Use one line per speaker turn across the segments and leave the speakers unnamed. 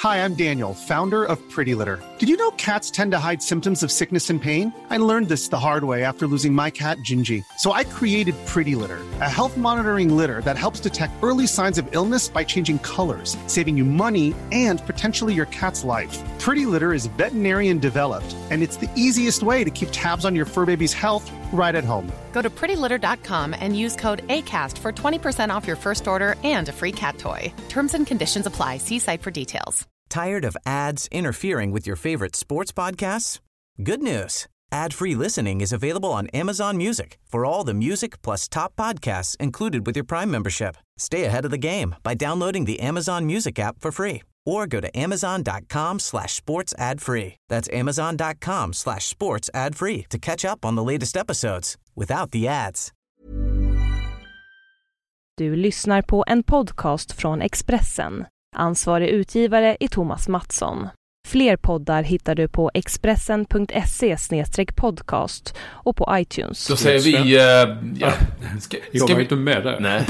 Hi, I'm Daniel, founder of Pretty Litter. Did you know cats tend to hide symptoms of sickness and pain? I learned this the hard way after losing my cat, Gingy. So I created Pretty Litter, a health monitoring litter that helps detect early signs of illness by changing colors, saving you money and potentially your cat's life. Pretty Litter is veterinarian developed, and it's the easiest way to keep tabs on your fur baby's health right at home.
Go to prettylitter.com and use code ACAST for 20% off your first order and a free cat toy. Terms and conditions apply. See site for details.
Tired of ads interfering with your favorite sports podcasts? Good news. Ad-free listening is available on Amazon Music for all the music plus top podcasts included with your Prime membership. Stay ahead of the game by downloading the Amazon Music app for free or go to amazon.com/sports ad free. That's amazon.com/sports ad free to catch up on the latest episodes without the ads.
Du lyssnar på en podcast från Expressen. Ansvarig utgivare är Thomas Mattsson. Fler poddar hittar du på expressen.se/podcast och på iTunes.
Då säger vi...
Jag var inte med där.
Nej.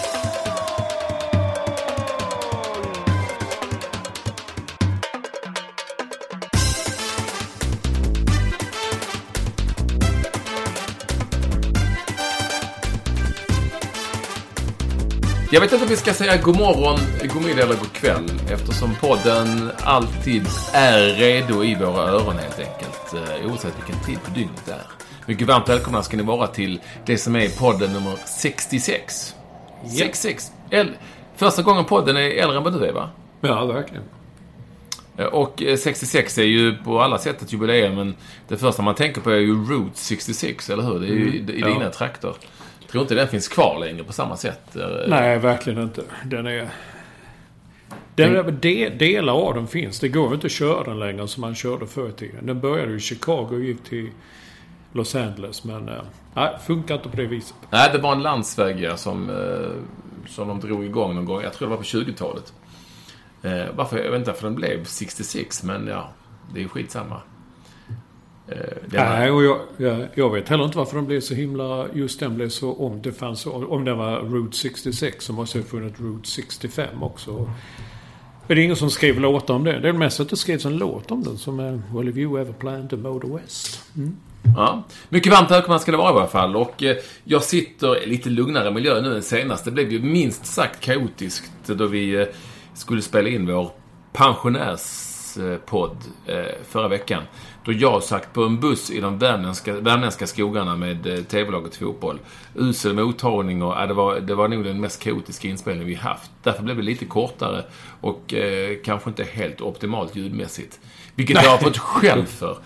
Jag vet inte om vi ska säga god morgon, god middag eller god kväll, eftersom podden alltid är redo i våra öron helt enkelt, oavsett vilken tid på dygnet det är. Mycket varmt välkomna ska ni vara till det som är podden nummer 66. 66. Första gången podden är äldre än vad du är, va?
Ja, verkligen.
Och 66 är ju på alla sätt ett jubileum, men det första man tänker på är ju Route 66, eller hur? Det är ju i dina trakter. Jag tror inte den finns kvar längre på samma sätt.
Nej, verkligen inte. Delar av den finns. Det går inte att köra den längre som man körde förr i tiden. Den började i Chicago och gick till Los Angeles. Men funkar inte på det viset.
Nej, det var en landsväg som de drog igång någon gång. Jag tror det var på 20-talet. Varför? Jag vet inte varför den blev 66. Men ja, det är ju skitsamma.
Nej, och jag vet heller inte varför den blev så himla... Just den blev så... Om det var Route 66 så måste det ha funnits Route 65 också. Men det är ingen som skrev låtar om det. Det är mest att det skrevs en låt om den som är Well, have you ever planned to mow the West?
Ja, mycket varmt välkomna ska det vara i alla fall. Och jag sitter i lite lugnare miljö nu än senast. Det blev ju minst sagt kaotiskt då vi skulle spela in vår pensionärspodd förra veckan. Då jag sagt på en buss i de värmländska skogarna med tv-laget fotboll. Usel mottagning och det var nog den mest kaotiska inspelning vi haft. Därför blev det lite kortare och kanske inte helt optimalt ljudmässigt. Vilket jag har fått själv för.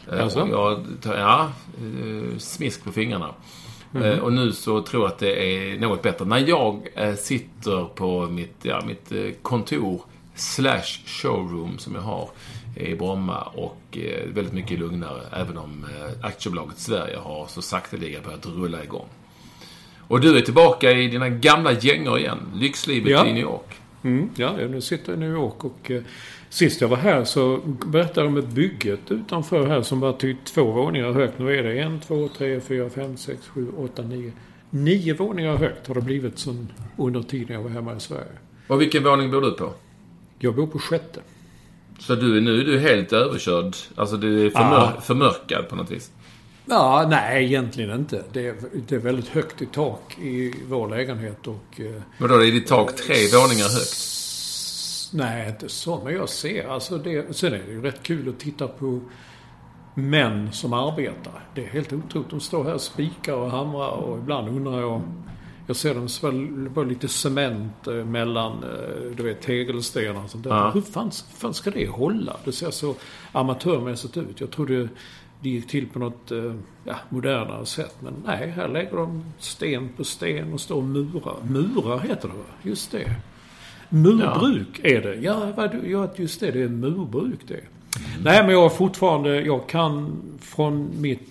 Smisk på fingrarna. Och nu så tror jag att det är något bättre. När jag sitter på mitt kontor / showroom som jag har i Bromma och väldigt mycket lugnare, även om aktiebolaget Sverige har så sakteliga börjat rulla igång. Och du är tillbaka i dina gamla gängor igen, lyxlivet i New York.
Ja, nu sitter jag i New York och sist jag var här så berättade de om ett bygget utanför här som var typ 2 våningar högt. Nu är det 1, 2, 3, 4, 5, 6, 7, 8, 9 våningar högt har det blivit som under tiden jag var hemma i Sverige.
Och vilken våning bor du på?
Jag bor på 6:e.
Så nu är du helt överkörd? Alltså du är förmörkad på något vis?
Ja, nej egentligen inte. Det är väldigt högt i tak i vår lägenhet.
Men då är ditt tak 3 våningar högt?
Nej, inte så. Men jag ser. Alltså sen är det ju rätt kul att titta på män som arbetar. Det är helt otroligt. De står här och spikar och hamrar och ibland undrar jag ser dem bara lite cement mellan tegelstenar och sånt där. Hur fan ska det hålla? Det ser så amatörmässigt ut. Jag trodde det gick till på något modernare sätt. Men nej, här lägger de sten på sten och står murar. Murar heter det, va? Just det. Murbruk är det. Ja, just det. Det är murbruk det. Nej, men jag kan från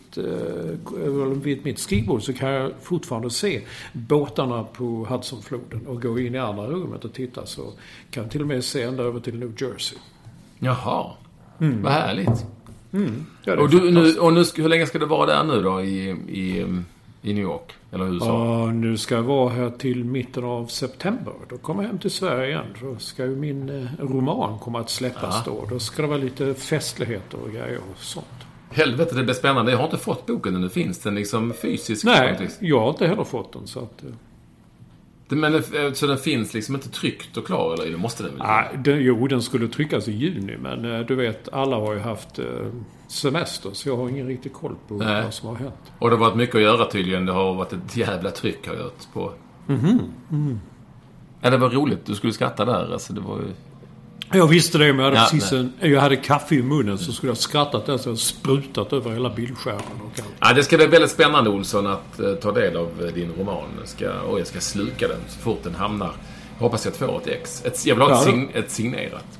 mitt skrivbord så kan jag fortfarande se båtarna på Hudsonfloden och gå in i andra rummet och titta, så kan till och med se ända över till New Jersey.
Jaha, vad härligt.
Ja,
och nu, hur länge ska du vara där nu då i i New York eller USA?
Ja, nu ska jag vara här till mitten av september. Då kommer jag hem till Sverige igen. Då ska ju min roman komma att släppas då. Då ska det vara lite festligheter och grejer och sånt.
Helvete, det blir spännande. Jag har inte fått boken ännu. Finns den liksom fysiskt?
Nej, jag har inte heller fått den. Så att,
men så den finns liksom inte tryckt och klar, eller måste den väl?
Jo, den skulle tryckas i juni. Men du vet, alla har ju haft semester. Så jag har ingen riktig koll på vad som har hänt.
Och det har varit mycket att göra tydligen. Det har varit ett jävla tryck har jag hört på. Ja, det var roligt. Du skulle skratta där. Alltså, det var ju...
Jag visste det, men jag hade kaffe i munnen så skulle jag skrattat där så jag sprutat över hela bildskärmen.
Ja, det ska bli väldigt spännande, Olsson, att ta del av din roman. Jag ska sluka den så fort den hamnar. Hoppas jag att få ett ex. Jag vill ha ett signerat.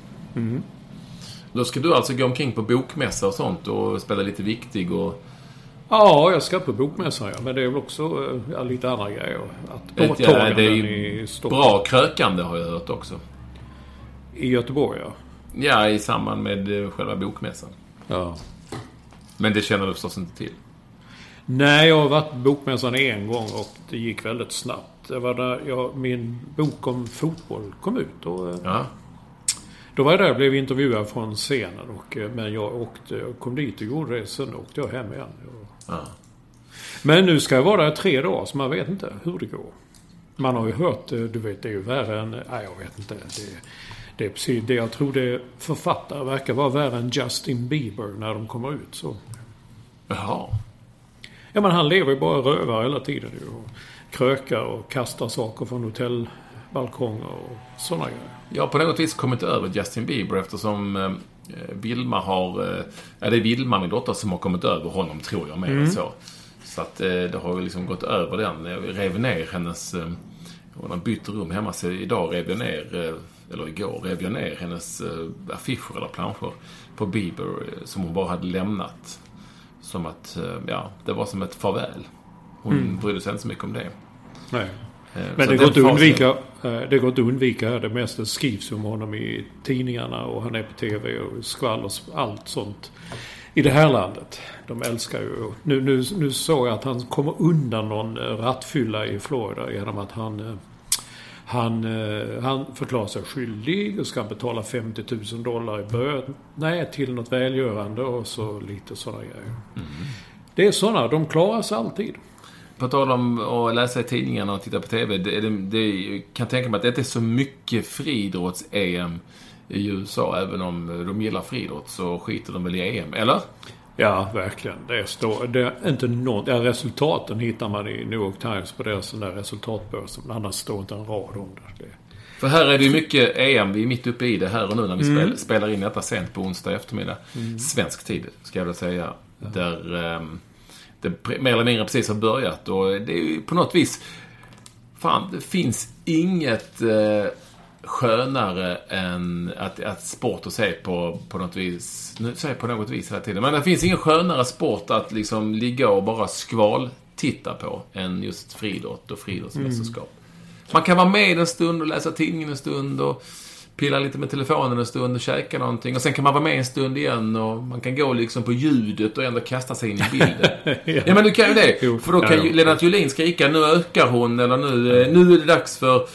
Då ska du alltså gå omkring på bokmässor och sånt och spela lite viktig och...
Ja, jag ska på bokmässan, men det är väl också lite andra grejer. Att
det är i bra krökande har jag hört också.
I Göteborg, ja.
Ja, i samband med själva bokmässan.
Ja.
Men det känner du förstås inte till?
Nej, jag har varit på bokmässan en gång och det gick väldigt snabbt. Det var där min bok om fotboll kom ut. Och, då var jag där och blev intervjuad från scenen. Men jag kom dit och gjorde det, sen åkte jag hem igen. Men nu ska jag vara där 3 dagar, så man vet inte hur det går. Man har ju hört, du vet, det är ju värre än... Nej, jag vet inte. Det är precis det jag tror det författare verkar vara värre än Justin Bieber när de kommer ut. Så.
Jaha.
Ja, men han lever ju bara rövar hela tiden. Och krökar och kastar saker från hotellbalkonger och sådana grejer.
Jag har på något vis kommit över Justin Bieber eftersom Vilma har... det är Vilma, min dotter, som har kommit över honom, tror jag, mer än så. Så att det har liksom gått över den. Jag rev ner hennes... Hon har bytt rum hemma, så idag rev jag ner... Eller igår rev jag ner hennes affischer eller planscher på Bieber som hon bara hade lämnat. Som att, det var som ett farväl. Hon brydde sig inte så mycket om det. Nej.
Men det går inte att undvika här. Det mesta skrivs om honom i tidningarna och han är på tv och skvall och allt sånt i det här landet. De älskar ju... Nu såg jag att han kommer undan någon rattfylla i Florida genom att han förklarar sig skyldig och ska betala $50,000 i böter till något välgörande och så lite sådana grejer. Det är sådana, de klarar sig alltid.
På tal om att läsa i tidningarna och titta på tv, det kan tänka mig att det inte är så mycket friidrotts-EM i USA. Även om de gillar friidrott så skiter de väl i EM, eller?
Ja, verkligen. Det är inte något. Resultaten hittar man i New York Times på deras sån där resultatbörsen. Annars står inte en rad om det. För
här är det ju mycket EM. Vi är mitt uppe i det här och nu när vi spelar in detta sent på onsdag eftermiddag. Svensk tid, ska jag väl säga. Där det mer eller mindre precis har börjat. Och det är ju på något vis... det finns inget... skönare än att sport att se på något vis. Nu säger jag på något vis hela tiden. Men det finns ingen skönare sport att liksom ligga och bara titta på än just friidrott och friidrottsmästerskap. Man kan vara med en stund och läsa tidningen en stund och pilla lite med telefonen en stund och käka någonting. Och sen kan man vara med en stund igen och man kan gå liksom på ljudet och ändå kasta sig in i bilden. Ja, men du kan ju det. Jo, för då kan ju Lennart Julin skrika, nu ökar hon, eller nu är det dags för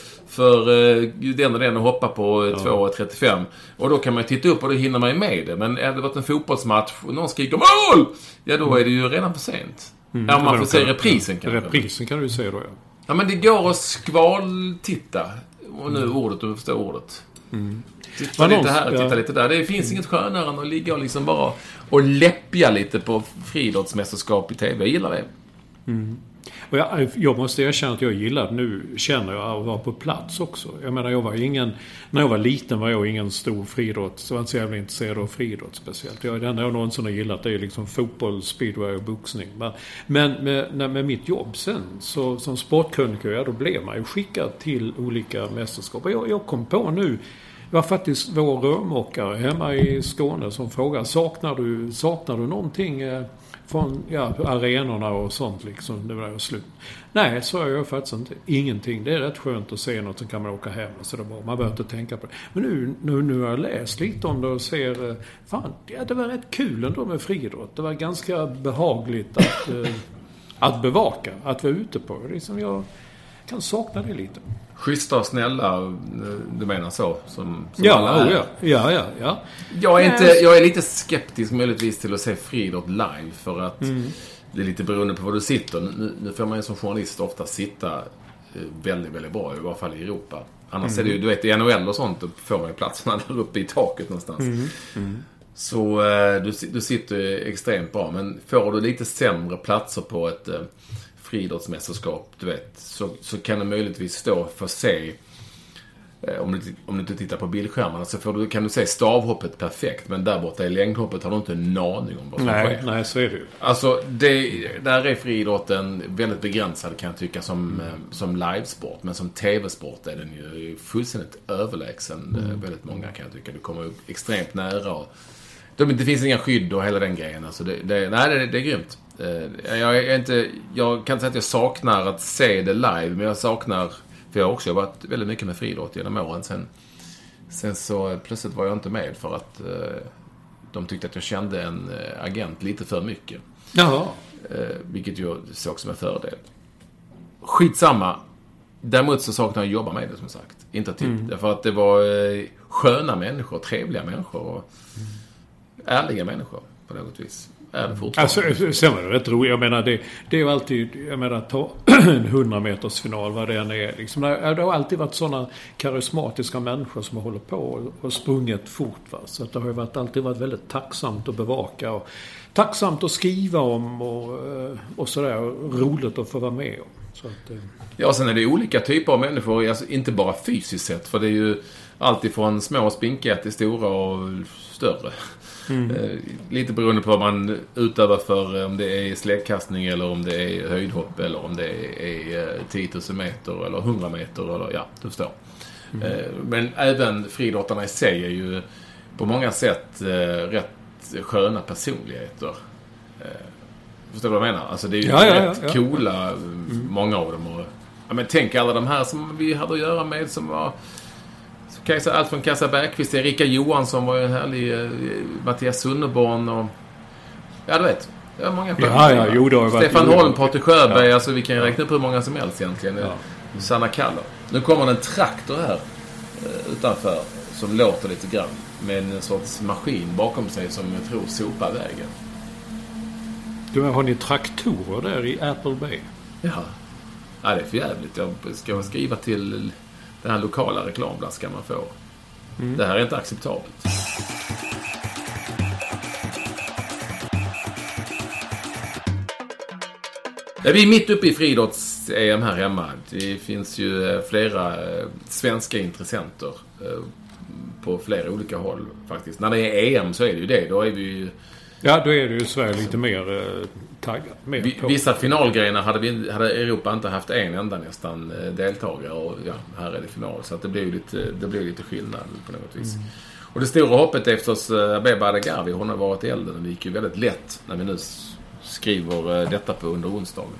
den och den att hoppa på 2.35. Och då kan man titta upp och då hinner man ju med det. Men är det varit en fotbollsmatch och någon skriker mål! Ja, då är det ju redan för sent. Ja, man får se reprisen kanske.
Reprisen kan du ju se då, ja.
Ja, men det går att skvaltitta. Och nu ordet, du förstår ordet. Titta lite här, titta lite där. Det finns inget skönare än att ligga och liksom bara och läppja lite på friidrottsmästerskap i tv. Jag gillar det.
Och jag måste erkänna att jag gillar, nu känner jag att vara på plats också. Jag menar, när jag var liten var jag ingen stor friidrott, så var inte så jävla intresserad av friidrott speciellt. Det enda jag någonsin har gillat är liksom fotboll, speedway och boxning. Men med mitt jobb sen, så som sportkrönikör, då blev man ju skickad till olika mästerskap. Och jag kom på nu, det var faktiskt vår rörmokare hemma i Skåne som frågade, saknar du någonting från arenorna och sånt liksom, det var slut. Nej, så jag faktiskt inte. Ingenting. Det är rätt skönt att se något, så kan man åka hem och så det bara. Man behöver inte tänka på det. Men nu har jag läst lite om det och ser, det var rätt kul ändå med friidrott. Det var ganska behagligt att bevaka, att vara ute på. Det är som jag kan sakna det lite.
Schyssta och snälla, du menar så? Som
Ja.
Jag är lite skeptisk möjligtvis till att se friidrott live för att det är lite beroende på var du sitter. Nu får man ju som journalist ofta sitta väldigt, väldigt bra, i varje fall i Europa. Annars är det ju, du vet, i NHL och sånt, då får man ju platserna där uppe i taket någonstans. Så du sitter extremt bra, men får du lite sämre platser på ett friidrottsmästerskap, du vet, så kan du möjligtvis stå för se, om du inte tittar på bildskärmarna, så kan du se stavhoppet perfekt, men där borta i längdhoppet har du inte en aning om vad som sker.
Nej, så är det ju.
Alltså, där är friidrotten väldigt begränsad, kan jag tycka, som livesport, men som tv-sport är den ju fullständigt överlägsen väldigt många, kan jag tycka. Du kommer upp extremt nära och det finns inga skydd och hela den grejen. Alltså det är grymt. Jag kan inte säga att jag saknar att se det live, men jag saknar, för jag har också jobbat väldigt mycket med friidrott genom åren. Sen så plötsligt var jag inte med för att de tyckte att jag kände en agent lite för mycket.
Jaha.
Vilket jag såg som en fördel. Skitsamma. Däremot så saknar jag att jobba med det, som sagt. Inte för att det var sköna människor, trevliga människor och ärliga människor på något vis. Är det fortfarande.
Alltså, sen var det rätt roligt. Jag menar, det är ju alltid, jag menar, ta en 100-metersfinal, vad det än är. Liksom, det har alltid varit sådana karismatiska människor som har hållit på och sprungit fort. Va? Så att det har ju alltid varit väldigt tacksamt att bevaka och tacksamt att skriva om och sådär. Roligt att få vara med om. Så att,
ja, sen är det olika typer av människor, alltså inte bara fysiskt sett, för det är ju alltid från små och spinkiga till stora och större. Lite beroende på vad man utövar för, om det är slägkastning eller om det är höjdhopp eller om det är 10 000 meter eller 100 meter eller, ja, du förstår. Men även friidrottarna i sig är ju på många sätt rätt sköna personligheter. Förstår du vad jag menar? Alltså det är ju rätt coola, många av dem. Och, ja, men tänk alla de här som vi hade att göra med, som var allt från Kassa Bergqvist, Erika Johansson var ju en härlig, Mattias Sunderborn och ja, du vet, det var många Stefan Holm, Patrik Sjöberg, alltså vi kan ju räkna upp hur många som helst egentligen. Sanna Kaller. Nu kommer en traktor här utanför som låter lite grann med en sorts maskin bakom sig som jag tror sopar vägen.
Har ni traktorer där i Apple Bay?
Ja, det är för jävligt. Jag ska skriva till den här lokala reklamblaskan man får. Det här är inte acceptabelt. Vi är mitt uppe i friidrotts-EM här hemma. Det finns ju flera svenska intressenter på flera olika håll faktiskt. När det är EM så är det ju det. Då är vi ju...
Ja, då är det ju Sverige lite mer taggat.
Vissa finalgrejer hade Europa inte haft en enda nästan deltagare. Och ja, här är det final. Så att det blir lite skillnad på något vis. Och det stora hoppet efter Abeba Adegawi, hon har varit i elden. Och det gick ju väldigt lätt när vi nu skriver detta på under onsdagen.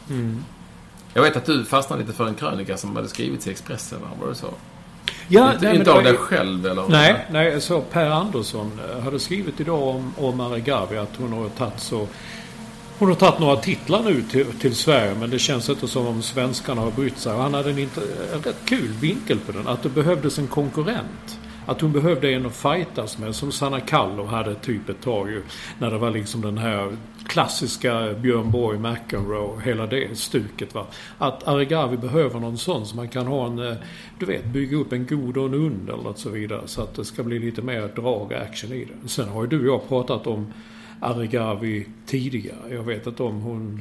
Jag vet att du fastnade lite för en krönika som hade skrivits i Expressen. Var det så?
Ja,
inte av dig själv eller?
Nej, så Per Andersson hade skrivit idag om Adegawi att hon har tagit några titlar nu till Sverige, men det känns inte som om svenskarna har brytt sig. Och han hade en rätt kul vinkel på den, att det behövdes en konkurrent. Att hon behövde en att fightas med, som Sanna Kaller hade typ ett tag ju, när det var liksom den här klassiska Björn Borg, McEnroe, hela det stuket, va. Att Adegawi behöver någon sån som man kan ha bygga upp en god och en und eller så vidare, så att det ska bli lite mer drag action i det. Sen har ju du och jag pratat om Adegawi tidigare. Jag vet att om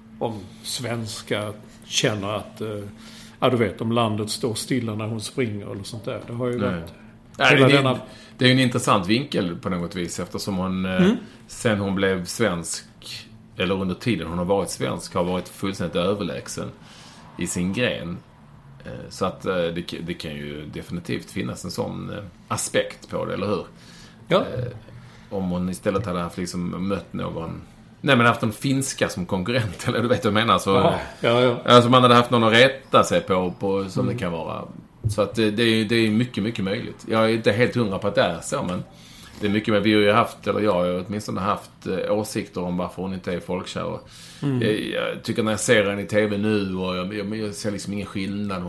svenska känner att om landet står stilla när hon springer eller sånt där. Det har ju varit...
Det är ju en intressant vinkel på något vis, eftersom hon sen hon blev svensk, eller under tiden hon har varit svensk, har varit fullständigt överlägsen i sin gren. Så att det kan ju definitivt finnas en sån aspekt på det, eller hur?
Ja.
Om hon istället hade haft mött någon... Nej, men haft en finska som konkurrent, eller du vet vad jag menar. Så, alltså man hade haft någon att rätta sig på som det kan vara. Så att det är mycket, mycket möjligt. Jag är inte helt 100 på att det är så, men Det är mycket, men vi har ju haft, eller jag har åtminstone haft åsikter om varför hon inte är folkkär. Jag tycker när jag ser henne i tv nu och jag ser liksom ingen skillnad.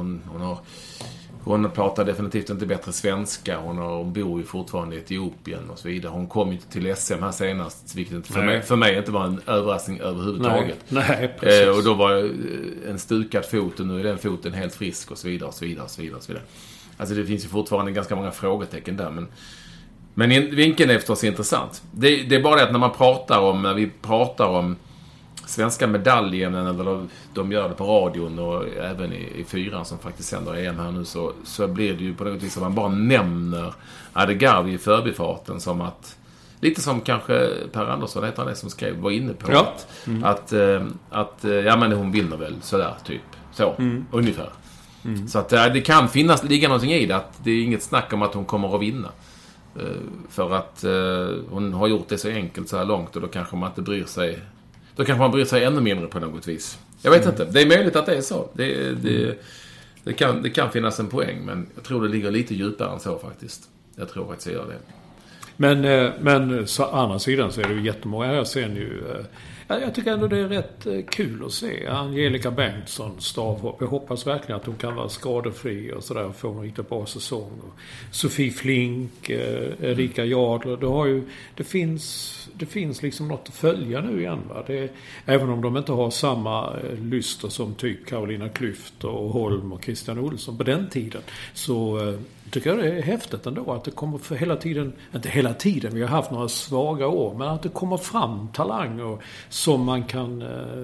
Hon pratar definitivt inte bättre svenska. Hon bor ju fortfarande i Etiopien och så vidare. Hon kom ju till SM här senast, vilket inte för mig inte var en överraskning överhuvudtaget.
Nej, precis.
Och då var en stukad fot och nu är den foten helt frisk och så vidare och så vidare och så vidare och så vidare. Alltså det finns ju fortfarande ganska många frågetecken där, men vinkeln är förstås intressant. Det är bara det att när vi pratar om svenska medaljen, eller de gör det på radion och även i fyran som faktiskt sänder EM här nu, så blir det ju på något vis att man bara nämner Adegawi i förbifarten, som att, lite som kanske Per Andersson heter det som skrev, var inne på att ja, men hon vinner väl sådär typ så ungefär. Så att det kan ligga någonting i det, att det är inget snack om att hon kommer att vinna. För att hon har gjort det så enkelt så här långt, och då kanske man inte bryr sig. Då kanske man bryr sig ännu mindre på något vis. Jag vet inte. Det är möjligt att det är så. Det kan finnas en poäng, men jag tror det ligger lite djupare än så faktiskt. Jag tror faktiskt jag gör det.
Men så andra sidan så är det ju jättemånga här sen ju. Jag tycker ändå det är rätt kul att se Angelica Bengtsson stavhopp. Jag hoppas verkligen att hon kan vara skadefri och sådär, och få en riktigt bra säsong. Och Sofie Flink, Erika Jadler. Det finns liksom något att följa nu igen, va? Även om de inte har samma lyster som typ Carolina Klüft och Holm och Christian Olsson på den tiden, så tycker jag det är häftigt ändå att det kommer för hela tiden, inte hela tiden, vi har haft några svaga år, men att det kommer fram talanger som man kan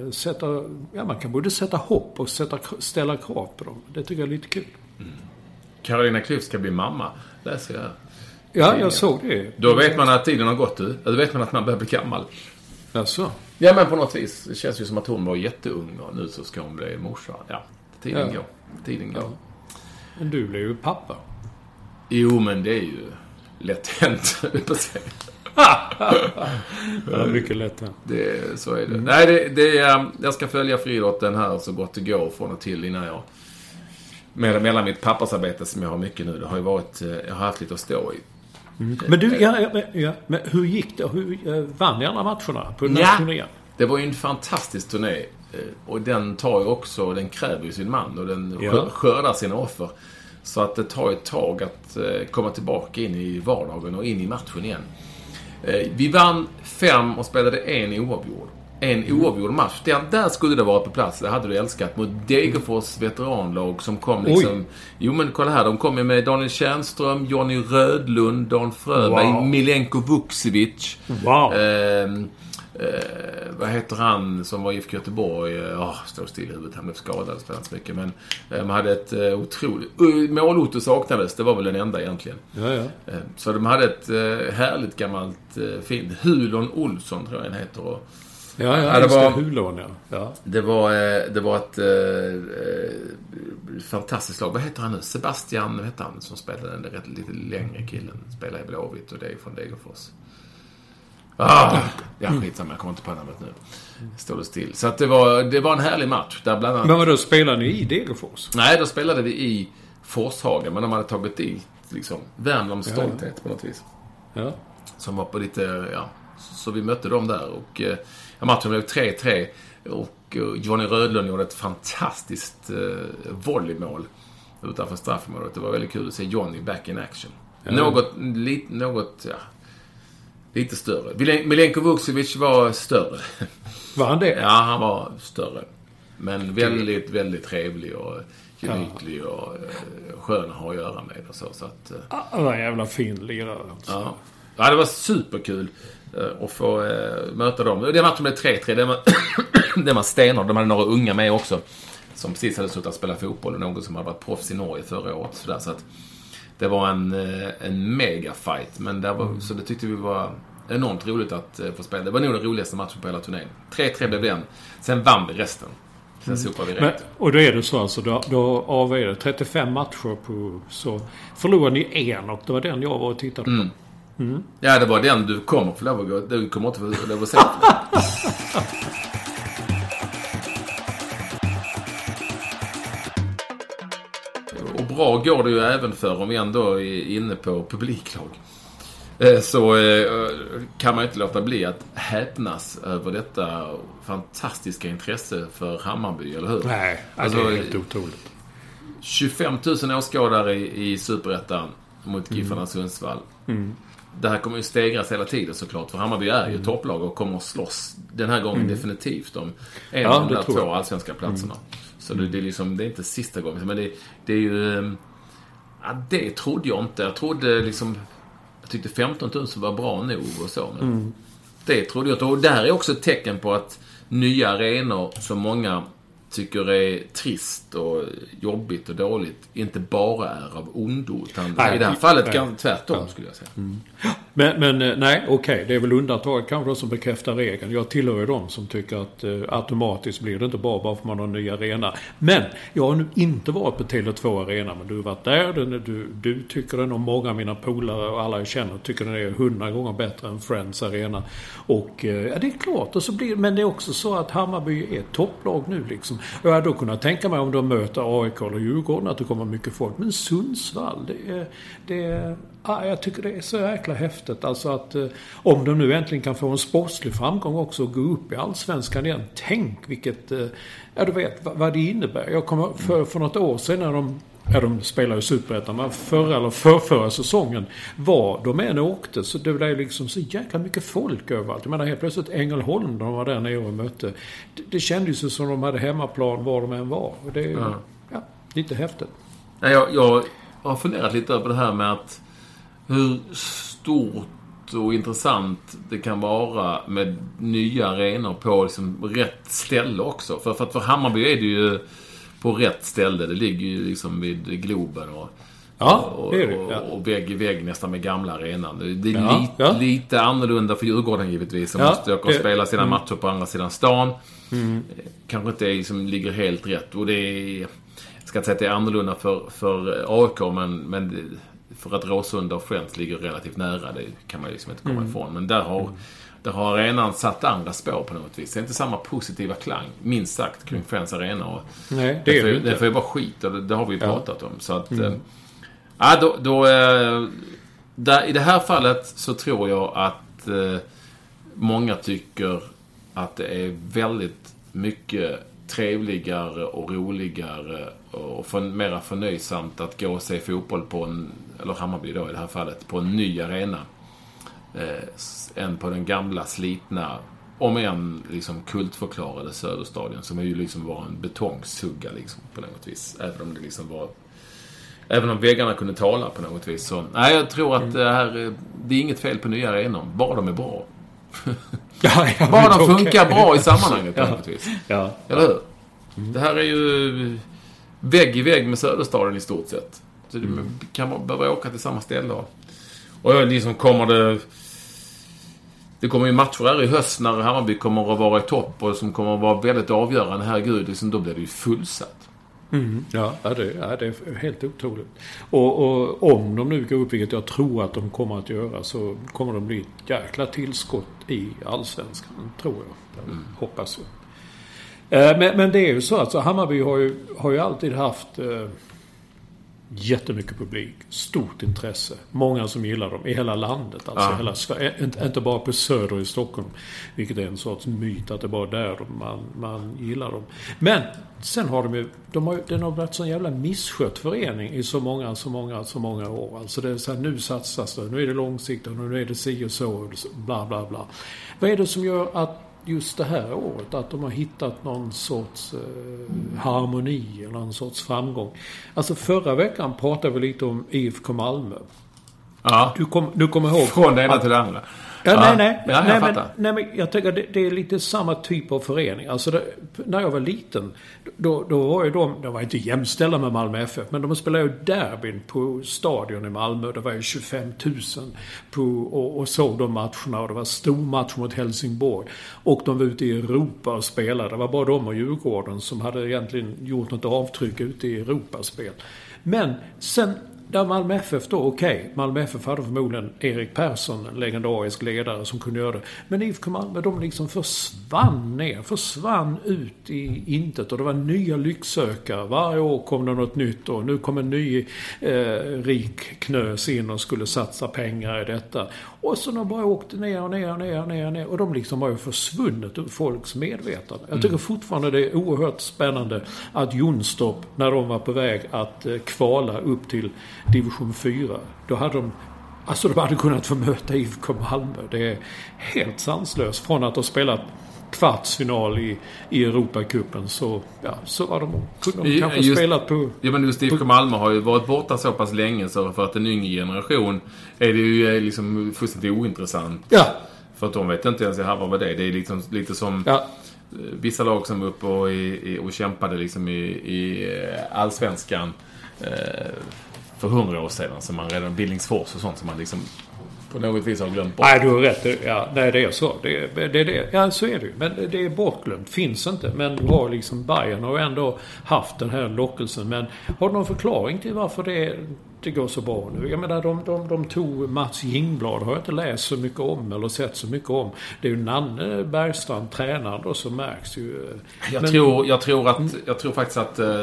man kan både sätta hopp och ställa krav på dem. Det tycker jag är lite kul.
Carolina Klüft ska bli mamma, läser jag.
Ja, jag såg det.
Då vet man att tiden har gått. Då vet man att man börjar bli gammal.
Alltså.
Ja, men på något vis. Det känns ju som att hon var jätteung och nu så ska hon bli morsa. Ja, tiden går.
Ja. Men du blev ju pappa.
Jo, men det är ju lätt hänt.
Ja, mycket lätt hänt.
Så är det. Nej, jag ska följa friidrotten här så gott det går från och till innan jag... Mellan mitt pappasarbete som jag har mycket nu. Det har ju varit... Jag har haft lite att stå i.
Men du, men hur gick det? Hur vann ni alla matcherna på den här turnén?
Det var ju en fantastisk turné. Och den kräver ju sin man. Och den skördar sina offer. Så att det tar ett tag att komma tillbaka in i vardagen och in i matchen igen. Vi vann 5 och spelade en oavgjord match. Där skulle det vara på plats. Det hade du älskat. Mot Degerfors veteranlag som kom liksom... Oj. Jo, men kolla här. De kom ju med Daniel Tjärnström, Johnny Rödlund, Dan Fröberg, Milenko Vukcevic.
Wow.
Vad heter han som var i IFK Göteborg? Står still i huvudet. Han blev skadad, spelade inte så mycket. Men de hade ett otroligt... Målotto saknades. Det var väl den enda egentligen.
Ja.
Så de hade ett härligt gammalt fint. Hulon Olsson tror jag han heter. Och
det var Hulon, ja.
Det var ett fantastiskt lag. Vad heter han nu? Sebastian heter han som spelade den rätt lite längre killen. Spelar i Blåvitt och det är från Degerfors. Skitsamma, jag kommer inte på namnet nu. Står det still. Så att det var en härlig match där bland annat...
Men vad då, spelade ni i Degerfors?
Nej, då spelade vi i Forshagen, men de hade tagit dit liksom Värmlands stolthet på något vis.
Ja.
Som var på lite, så vi mötte dem där och matchen blev 3-3 och Johnny Rödlund gjorde ett fantastiskt volleymål utanför straffområdet. Det var väldigt kul att se Johnny back in action. Något lite större. Milenko Vukcevic var större.
Var han det?
Ja, han var större. Men väldigt, väldigt trevlig och gemytlig och skön att ha att göra med. Och så att,
det var en jävla fin lirare.
Ja, det var superkul att få möta dem. Det matchen blev 3-3. Det var stenar. De hade några unga med också som precis hade suttit och spelat fotboll och någon som hade varit proffs i Norge förra året. Så att det var en mega fight. Men så det tyckte vi var enormt roligt att få spela. Det var nog den roligaste matchen på hela turnén. 3-3 blev den. Sen vann vi resten. Sen sopade vi rätt.
Och då är det så alltså, då av er 35 matcher så förlorade ni en och det var den jag var och tittade på.
Ja, det var den du kommer få lov att gå. Du kommer inte få lov att se. Och bra går det ju även för om vi ändå är inne på publiklag. så kan man inte låta bli att häpnas över detta fantastiska intresse för Hammarby, eller hur?
Nej,
alltså,
det är helt otroligt.
25 000 åskådare i Superettan mot Giffarna Sundsvall. Det här kommer ju stegras hela tiden såklart, för Hammarby är ju topplag och kommer att slåss den här gången definitivt om en av de där 2 allsvenska platserna. Så det är liksom, det är inte sista gången, men det är ju det trodde jag inte. Jag trodde liksom, jag tyckte 15 000 var bra nog och så, men det trodde jag inte. Och det här är också ett tecken på att nya arenor som många tycker är trist och jobbigt och dåligt inte bara är av ondo, utan i det här fallet kan tvärtom, skulle jag säga.
Men nej, okej. Det är väl undantaget kanske som bekräftar regeln. Jag tillhör ju dem som tycker att automatiskt blir det inte bara för man har en ny arena. Men jag har nu inte varit på Tele2 Arena, men du har varit där. Du tycker den, och många av mina polare och alla jag känner tycker den är 100 gånger bättre än Friends Arena. Och det är klart. Och så men det är också så att Hammarby är ett topplag nu liksom. Jag hade då kunnat tänka mig om de möter AIK eller Djurgården att det kommer mycket folk. Men Sundsvall, jag tycker det är så jäkla häftigt. Alltså att om de nu äntligen kan få en sportslig framgång också och gå upp i allsvenskan igen. Tänk vilket, du vet vad det innebär. Jag kommer för något år sedan när de spelar i Superettan, men förra säsongen var de än åkte, så det blev liksom så jäkla mycket folk överallt. Jag menar helt plötsligt Ängelholm, de var där nere och mötte. Det kändes ju som de hade hemmaplan var de än var. Och det är lite häftigt.
Jag har funderat lite över det här med att hur stort och intressant det kan vara med nya arenor på liksom rätt ställe också. För Hammarby är det ju på rätt ställe. Det ligger ju liksom vid Globen och vägg i vägg nästan med gamla arenan. Det är lite annorlunda för Djurgården givetvis. Som måste åka och spela sina matcher på andra sidan stan. Kanske inte liksom ligger helt rätt. Och det är, jag ska inte säga att det är annorlunda för AIK, men för att Råsunda och Friends ligger relativt nära, det kan man liksom inte komma ifrån. Men där har arenan satt andra spår på något vis. Det är inte samma positiva klang, minst sagt, kring Friends Arena.
Nej, det är
det får ju bara skit, och det har vi ju pratat om. Så att, i det här fallet så tror jag att många tycker att det är väldigt mycket trevligare och roligare och mera förnöjsamt att gå och se fotboll på eller Hammarby då i det här fallet, på en ny arena än på den gamla slitna, om en liksom kultförklarade Söderstadion, som är ju liksom var en betongsugga liksom på något vis, även om väggarna kunde tala på något vis. Så nej, jag tror att det är inget fel på nya arenor, bara de är bra. Bara de funkar bra i sammanhanget på något vis. Eller hur? Det här är ju vägg i vägg med Söderstadion i stort sett. Så det kan man behöva åka till samma ställe. Och liksom det kommer ju matcher här i höst när Hammarby kommer att vara i topp och som kommer att vara väldigt avgörande. Herregud, liksom, då blir det ju fullsatt.
Ja, det är helt otroligt. Och om de nu går upp, vilket jag tror att de kommer att göra, så kommer de bli ett jäkla tillskott i allsvenskan, tror jag. Hoppas jag. Men det är ju så att Hammarby har ju alltid haft jättemycket publik, stort intresse, många som gillar dem i hela landet, alltså hela Sverige, inte bara på söder i Stockholm, vilket är en sorts myt att det är bara där man gillar dem. Men sen har den har varit så en jävla misskött förening i så många år. Alltså det är så här, nu satsas det, nu är det långsiktigt och nu är det si och så, bla bla bla. Vad är det som gör att just det här året att de har hittat någon sorts harmoni eller någon sorts framgång? Alltså förra veckan pratade vi lite om IFK Malmö. Ja. Du kommer ihåg
från det ena till det andra.
Nej, men jag tänker det är lite samma typ av förening. Alltså när jag var liten då var ju de var inte jämställda med Malmö FF, men de spelade ju derbyn på stadion i Malmö. Det var ju 25 000 och såg de matcherna, och det var stor match mot Helsingborg, och de var ute i Europa och spelade. Det var bara de och Djurgården som hade egentligen gjort något avtryck ute i Europaspel. Men sen där Malmö FF då, okej. Malmö FF hade förmodligen Erik Persson, en legendarisk ledare som kunde göra det. Men IFK Malmö, de liksom försvann ut i intet. Och det var nya lycksökare. Varje år kom det något nytt och nu kom en ny rik knös in och skulle satsa pengar i detta. Och så de bara åkte ner. Och de liksom har ju försvunnit ur folks medvetande. Jag tycker fortfarande det är oerhört spännande att Jonstorp, när de var på väg att kvala upp till division 4, då hade de hade kunnat få möta IFK Malmö. Det är helt sanslöst. Från att ha spelat kvartsfinal i Europacupen så var kunde de kanske spelat på...
Ja, men just IFK Malmö har ju varit borta så pass länge så för att en yngre generation är det ju liksom fullständigt ointressant.
Ja.
För att de vet inte ens vad det är. Det är liksom lite som vissa lag som var uppe och kämpade liksom i allsvenskan för 100 år sedan, som man redan Billingsfors och sånt som man liksom på något vis har glömt bort.
Nej, du har rätt. Ja, nej, det är så. Det är det. Ja, så är det ju. Men det är bortglömt. Finns inte. Men du har liksom Bayern har ändå haft den här lockelsen. Men har du någon förklaring till varför det går så bra nu? Jag menar, de tog Mats Jingblad, har jag inte läst så mycket om eller sett så mycket om. Det är ju Nanne Bergstrand, tränaren då, som märks ju.
Jag tror faktiskt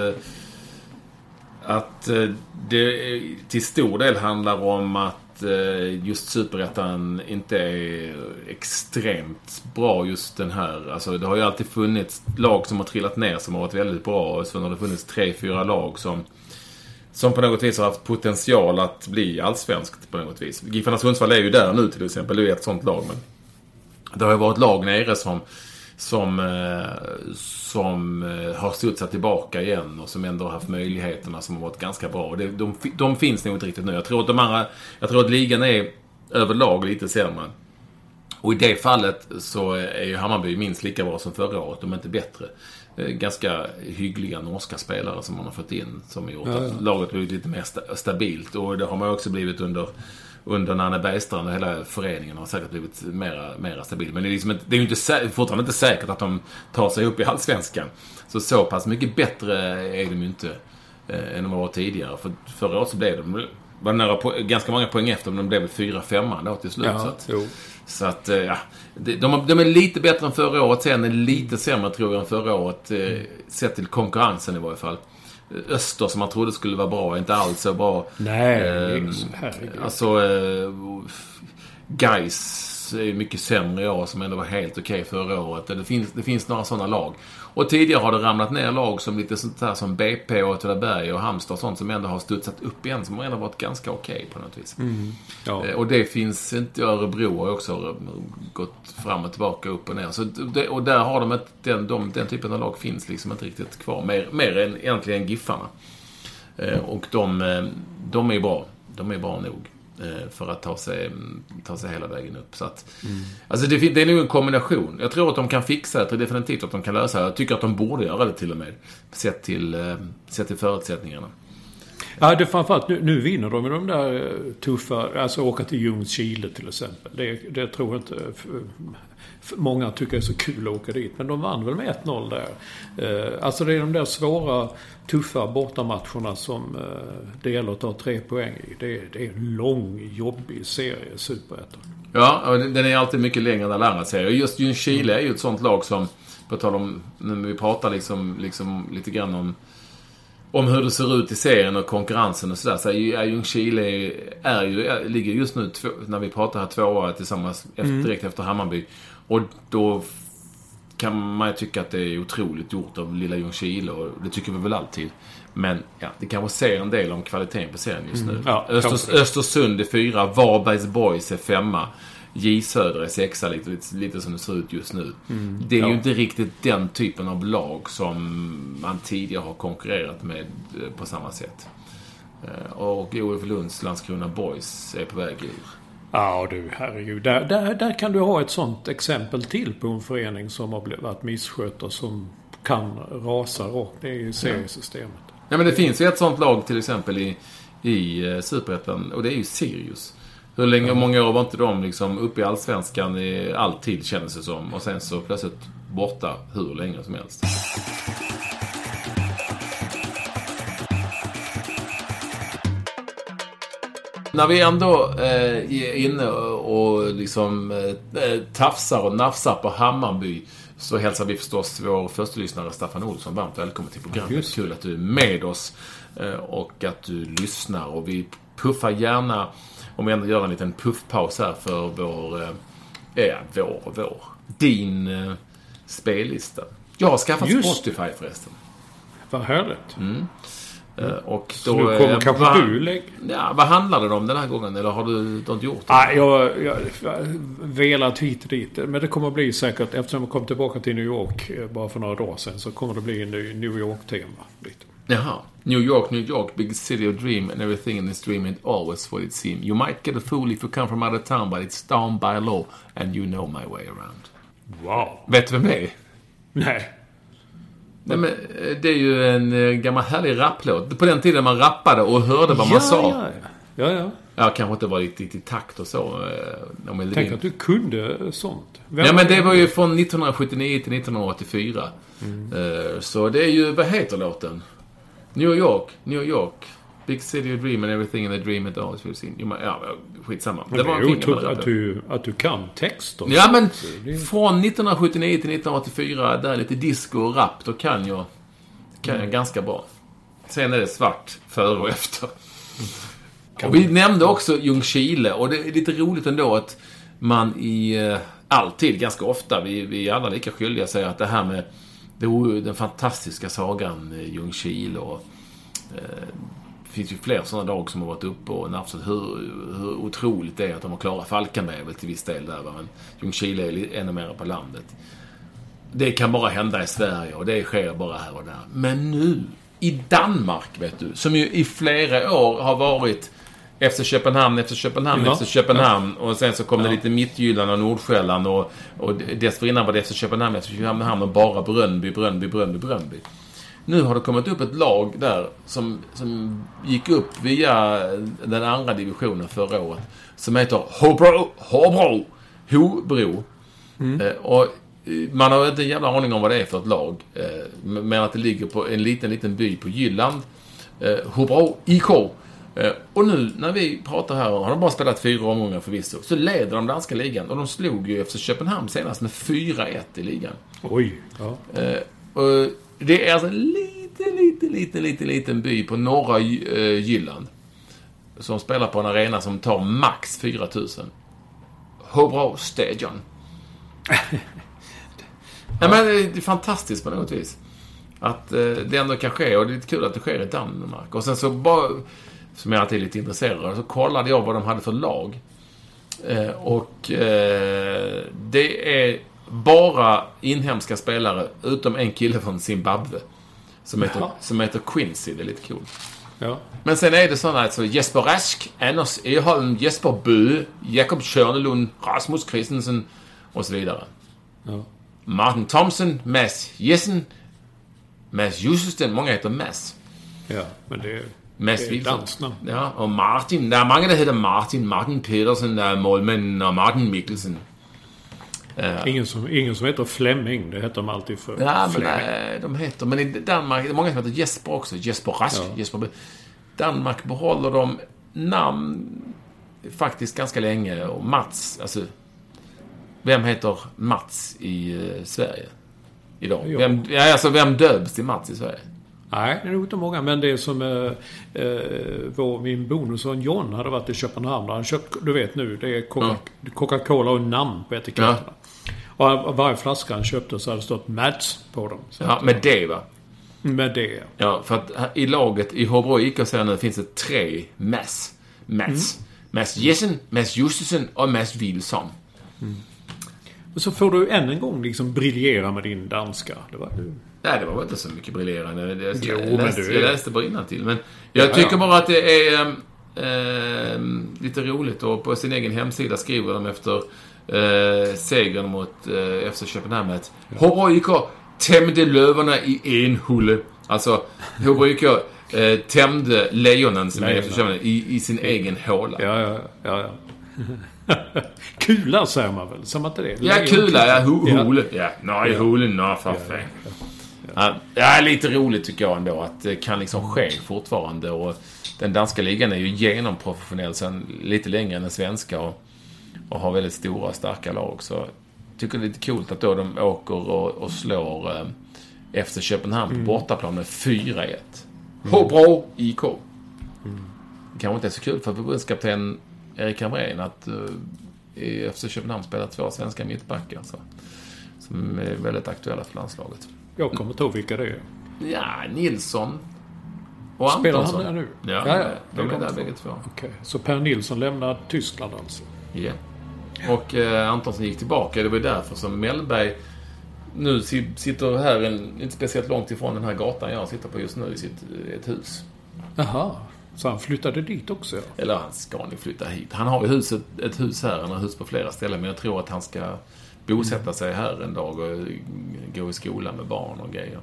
att det till stor del handlar om att just Superettan inte är extremt bra just den här. Alltså det har ju alltid funnits lag som har trillat ner som har varit väldigt bra, och så har det funnits 3-4 lag som på något vis har haft potential att bli allsvenskt på något vis. Giffarna Sundsvall är ju där nu till exempel, det är ett sånt lag, men det har ju varit lag nere som har studsat tillbaka igen och som ändå har haft möjligheterna, som har varit ganska bra. Och de finns nog inte riktigt nu. Jag tror att ligan är överlag lite sämre. Och i det fallet så är ju Hammarby minst lika bra som förra året, de är inte bättre. Ganska hyggliga norska spelare som man har fått in, som har gjort att laget blivit lite mer stabilt. Och det har man också blivit under Nanne Bergstrand, och hela föreningen har säkert blivit mera stabil. Men det är ju fortfarande inte säkert att de tar sig upp i allsvenskan. Så pass mycket bättre är de ju inte än de var tidigare. För förra året så blev de ganska många poäng efter, men de blev 4-5 då till slut. Så att de är lite bättre än förra året. Sen är lite sämre, tror jag, än förra året. Sett till konkurrensen i varje fall. Öster, som man trodde skulle vara bra, är inte alls så bra.
Nej,
Gais är mycket sämre i år, som ändå var helt okej förra året. Det finns några sådana lag. Och tidigare har det ramlat ner lag som lite sånt där som BP och Åtvidaberg och Halmstad och sånt, som ändå har studsat upp igen, som har ändå varit ganska okej på något vis. Och det finns inte i Örebro, har också gått fram och tillbaka, upp och ner. Och där har de den typen av lag finns liksom inte riktigt kvar. Mer än egentligen Giffarna. Och de är bra. De är bra nog för att ta sig hela vägen upp. Så att, alltså det är nog en kombination. Jag tror att de kan fixa det. Jag tror definitivt att de kan lösa det. Jag tycker att de borde göra det till och med. Sett till förutsättningarna.
Ja, det framförallt nu vinner de med de där tuffa, alltså åka till Ljungskile till exempel. Det tror jag inte många tycker är så kul att åka dit, men de vann väl med 1-0 där. Alltså det är de där svåra, tuffa bortamatcherna som det gäller att ta 3 poäng i. Det är en lång, jobbig serie, Superettan. Ja,
den är alltid mycket längre än alla andra serier. Just Ljungskile är ju ett sånt lag som, på tal om, när vi pratar liksom lite grann om hur det ser ut i serien och konkurrensen och sådär, så är Ljungskile ligger just nu när vi pratar här 2 år tillsammans direkt efter Hammarby, och då kan man ju tycka att det är otroligt gjort av lilla Ljungskile, och det tycker vi väl alltid, men det kanske ser en del om kvaliteten på serien just nu. Östersund är 4, Varbergs Boys är 5, J Söder är 6, lite som det ser ut just nu. Det är ju inte riktigt den typen av lag som man tidigare har konkurrerat med på samma sätt. Och OF Lunds Landskrona Boys är på väg ur.
Ja du, herregud. Där kan du ha ett sånt exempel till på en förening som har varit misskött och som kan rasa rakt ner i seriesystemet.
Ja, men det finns ju ett sånt lag till exempel i Superettan, och det är ju Sirius. Hur länge och många år var inte de liksom uppe i allsvenskan i alltid, känns det som. Och sen så plötsligt borta hur länge som helst. När vi ändå är inne och liksom tafsar och nafsar på Hammarby, så hälsar vi förstås vår första lyssnare Staffan Olsson varmt välkommen till programmet. Kul att du är med oss och att du lyssnar. Och vi puffar gärna, om vi ändå gör en liten puffpaus här för din spellista. Jag har skaffat Spotify förresten.
Vad härligt.
Och
så
då,
nu kommer kanske du lägga...
Ja, vad handlar det om den här gången? Eller har du inte gjort det?
Nej, jag velat hit och dit. Men det kommer att bli säkert, eftersom jag kom tillbaka till New York bara för några dagar sedan, så kommer det bli en ny New York-tema. Lite.
Jaha. New York, big city of dream, and everything in this dream ain't always what it seems. You might get a fool if you come from out of town, but it's down by law, and you know my way around.
Wow.
Vet du vem det är?
Nej.
Nej, men det är ju en gammal härlig rapplåt. På den tiden man rappade och hörde vad man sa.
Ja.
Jag kanske inte var riktigt i takt och så.
Tänk att du kunde sånt.
Ja, men det var ju från 1979 till 1984. Så det är ju, vad heter låten? New York. Big city of dream and everything in the dream it always feels in. Ja, skitsamma.
Det var otroligt att du kan texter.
Ja, men från 1979 till 1984, där är lite disco och rap, då kan jag ganska bra. Sen är det svart före och efter. Och vi nämnde också Ljungskile, och det är lite roligt ändå att man alltid, ganska ofta, vi är alla lika skyldiga, säger att det här med den fantastiska sagan Ljungskile, och det finns ju fler sådana dag som har varit uppe och nafsat hur otroligt det är att de har klarat Falkenberg väl till viss del där, men Ljungskile är ännu mer på landet. Det kan bara hända i Sverige, och det sker bara här och där. Men nu i Danmark, vet du, som ju i flera år har varit efter Köpenhamn, och sen så kom det lite Mittjylland och Nordsjälland, och dessförinnan var det efter Köpenhamn och bara Bröndby. Nu har det kommit upp ett lag där som gick upp via den andra divisionen förra året, som heter Hobro. Och man har inte en jävla aning om vad det är för ett lag, men att det ligger på en liten by på Jylland, Hobro IK. Och nu när vi pratar här, har de bara spelat 4 omgångar förvisso, så leder de danska ligan, och de slog ju efter Köpenhamn senast med 4-1 i ligan.
Oj, ja.
Och det är alltså en liten by på norra Jylland som spelar på en arena som tar max 4 000. Hobro Stadion. Ja, men det är fantastiskt på något vis att det ändå kan ske, och det är lite kul att det sker i Danmark. Och sen så bara, som jag alltid är lite intresserad av, så kollade jag vad de hade för lag, och det är bara inhemska spelare utom en kille från Zimbabwe som heter Quincy. Det är lite coolt.
Ja.
Men sen är det sådana, alltså Jesper Rask, Anders Eholm, Jesper Bø, Jakob Schörnelund, Rasmus Christensen och så vidare.
Ja.
Martin Thomsen, Mads Jessen, Mads Jussten, många heter Mads.
Ja, men det är
dansnamn. Ja, och Martin, der er mange der heter Martin Pedersen, der er målmanden, och Martin Mikkelsen.
Ingen som heter Flemming, det heter de alltid för.
Ja, men de heter, men i Danmark, det är många som heter Jesper också, Jesper Rask, Jesper. Danmark behåller de namn faktiskt ganska länge, och Mats, alltså vem heter Mats i Sverige idag? Vem döps till Mats i Sverige?
Nej, det är nog inte många, men det är som min bonusson John hade varit i Köpenhamn. Han köpt, du vet nu, det är Coca-Cola och namn på etiketterna. Ja. Och varje flaska han köpte så hade det stått Mads på dem.
Ja, med det, va?
Med det.
Ja, för att i laget i Hobro IK nu finns det 3 Mads. Mads Jessen, Mads Justesen och Mads Wilson.
Och så får du än en gång liksom briljera med din danska.
Nej, det var inte så mycket briljerande. Jag läste bara innantill. Men jag tycker bara att det är lite roligt. Och på sin egen hemsida skriver de efter segern mot FC Köpenhamn att Hobro IK tämde lövarna i en hulle. Alltså, Hobro IK tämde lejonen som är efter Köpenhamn i sin egen håla.
Ja. Kula säger man väl, som att det är.
Ja, kula, hole. Ja, nej, holen, för fan. Ja, lite roligt tycker jag ändå att det kan liksom ske fortfarande. Och den danska ligan är ju genomprofessionell sedan lite längre än den svenska och har väldigt stora och starka lag. Så jag tycker det är lite coolt att då de åker och slår efter Köpenhamn på bortaplan med 4-1. Hobro IK. Det kanske inte är så kul för förbundskapten Erik Hamrén att efter Köpenhamn spelar 2 svenska mittbackar som är väldigt aktuella för landslaget.
Jag kommer inte ihåg vilka det är.
Ja, Nilsson och
Spelar
Antonsson.
han där nu?
Ja, de är där bägge två.
Okej. Så Per Nilsson lämnade Tyskland alltså?
Ja. Och Antonsson gick tillbaka. Det var därför som Mellberg nu sitter här inte speciellt långt ifrån den här gatan jag sitter på just nu i ett hus.
Jaha. Så han flyttade dit också? Ja.
Eller han ska nog flytta hit. Han har ju ett hus här. Han har hus på flera ställen. Men jag tror att han ska bosätta sig här en dag och gå i skolan med barn och grejer.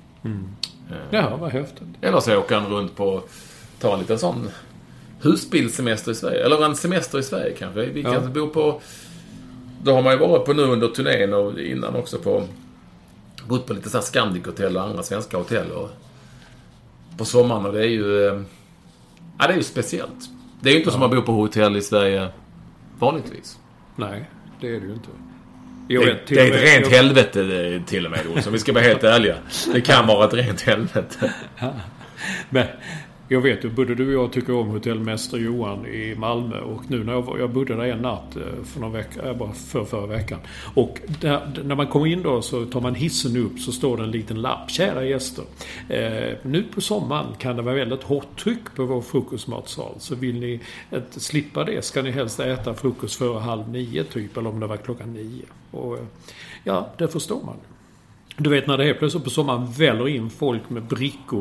Ja, vad häftigt.
Eller så åker han runt ta en liten sån husbilsemester i Sverige. Eller en semester i Sverige kanske. Vi kan bo på... Då har man ju varit på nu under turnén och innan också bott på lite så här Scandic-hotell och andra svenska hotell och på sommaren. Och det är ju... Ja, det är ju speciellt. Det är ju inte som att bo på hotell i Sverige vanligtvis.
Nej, det är det ju inte.
Det är ett rent helvete till och med då, så vi ska vara helt ärliga. Det kan vara ett rent helvete.
Men jag vet ju, både du och jag tycker om Hotell Mäster Johan i Malmö. Och nu när jag bodde där en natt för någon vecka, bara förra veckan. Och när man kommer in då så tar man hissen upp, så står det en liten lapp. Kära gäster, nu på sommaren kan det vara väldigt hårt tryck på vår frukostmatsal. Så vill ni slippa det, ska ni helst äta frukost före 8:30 typ, eller om det var 9:00. Och ja, det förstår man. Du vet när det är plötsligt på sommaren väller in folk med brickor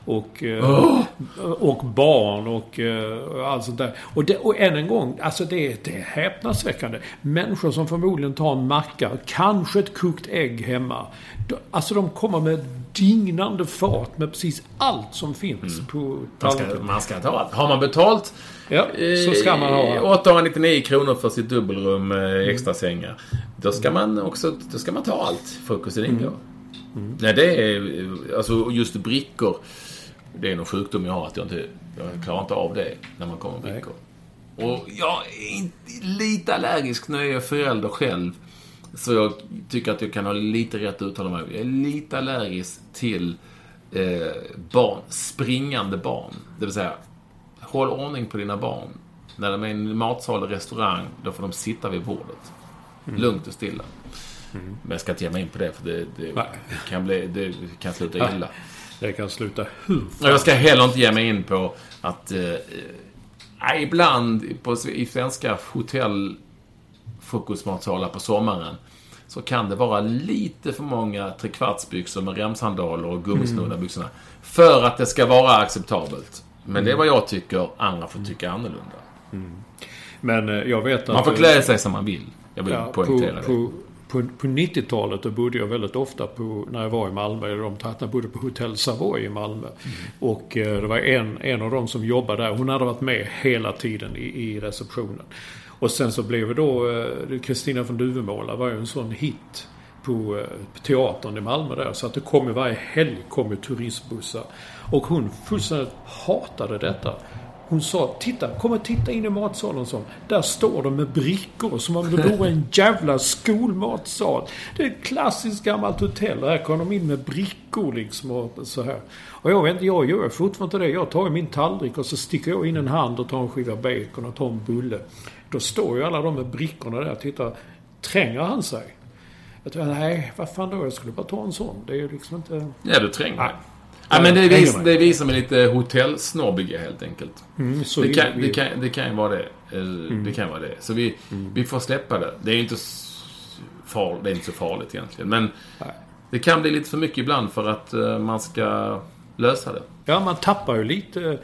och barn och allt sånt där. Och än en gång, alltså det är häpnadsväckande. Människor som förmodligen tar en macka, kanske ett kokt ägg hemma. Alltså de kommer med dignande fart med precis allt som finns på tallriken.
Man ska ta allt. Har man betalt
så ska man ha
899 kronor för sitt dubbelrum extra sängar. Då ska man ta allt. Frukosten ingår. Nej, det är alltså just brickor. Det är någon sjukdom jag har att jag klarar inte av det när man kommer brickor. Och jag är lite allergisk när jag är förälder själv. Så jag tycker att jag kan ha lite rätt uttala mig. Jag är lite allergisk till springande barn. Det vill säga, håll ordning på dina barn. När de är i en matsal eller restaurang, då får de sitta vid bordet. Lugnt och stilla. Men jag ska inte ge mig in på det, för det kan sluta illa.
Det kan sluta hur?
Jag ska heller inte ge mig in på att ibland i svenska hotellfrukostmatsalar på sommaren så kan det vara lite för många trekvartsbyxor med remsandaler och gummisnuddarbyxorna för att det ska vara acceptabelt. Men det är vad jag tycker, andra får tycka annorlunda.
Men jag vet att
man får klä sig som man vill. Jag vill poängtera det.
På 90-talet då bodde jag väldigt ofta när jag var i Malmö. Jag bodde på Hotell Savoy i Malmö. Och det var en av dem som jobbade där. Hon hade varit med hela tiden i receptionen. Och sen så blev det då Kristina från Duvemåla var ju en sån hit på teatern i Malmö där. Så att det kom varje helg turistbussar. Och hon fullständigt hatade detta. Hon sa, kom och titta in i matsalen. Så. Där står de med brickor som om det vore en jävla skolmatsal. Det är ett klassiskt gammalt hotell. Där kom de in med brickor liksom och så här. Och jag gör fortfarande det. Jag tar min tallrik och så sticker jag in en hand och tar en skiva bacon och tar en bulle. Då står ju alla de med brickorna där och tittar. Tränger han sig? Jag tror, nej, vad fan då? Jag skulle bara ta en sån. Det är ju liksom inte...
Ja, du tränger. Ja, men det visar mig lite hotellsnobbiga helt enkelt.
Så
det kan ju vara det. Det kan vara det. Så vi får släppa det. Det är inte så farligt egentligen. Men det kan bli lite för mycket ibland för att man ska lösa det.
Ja, man tappar ju lite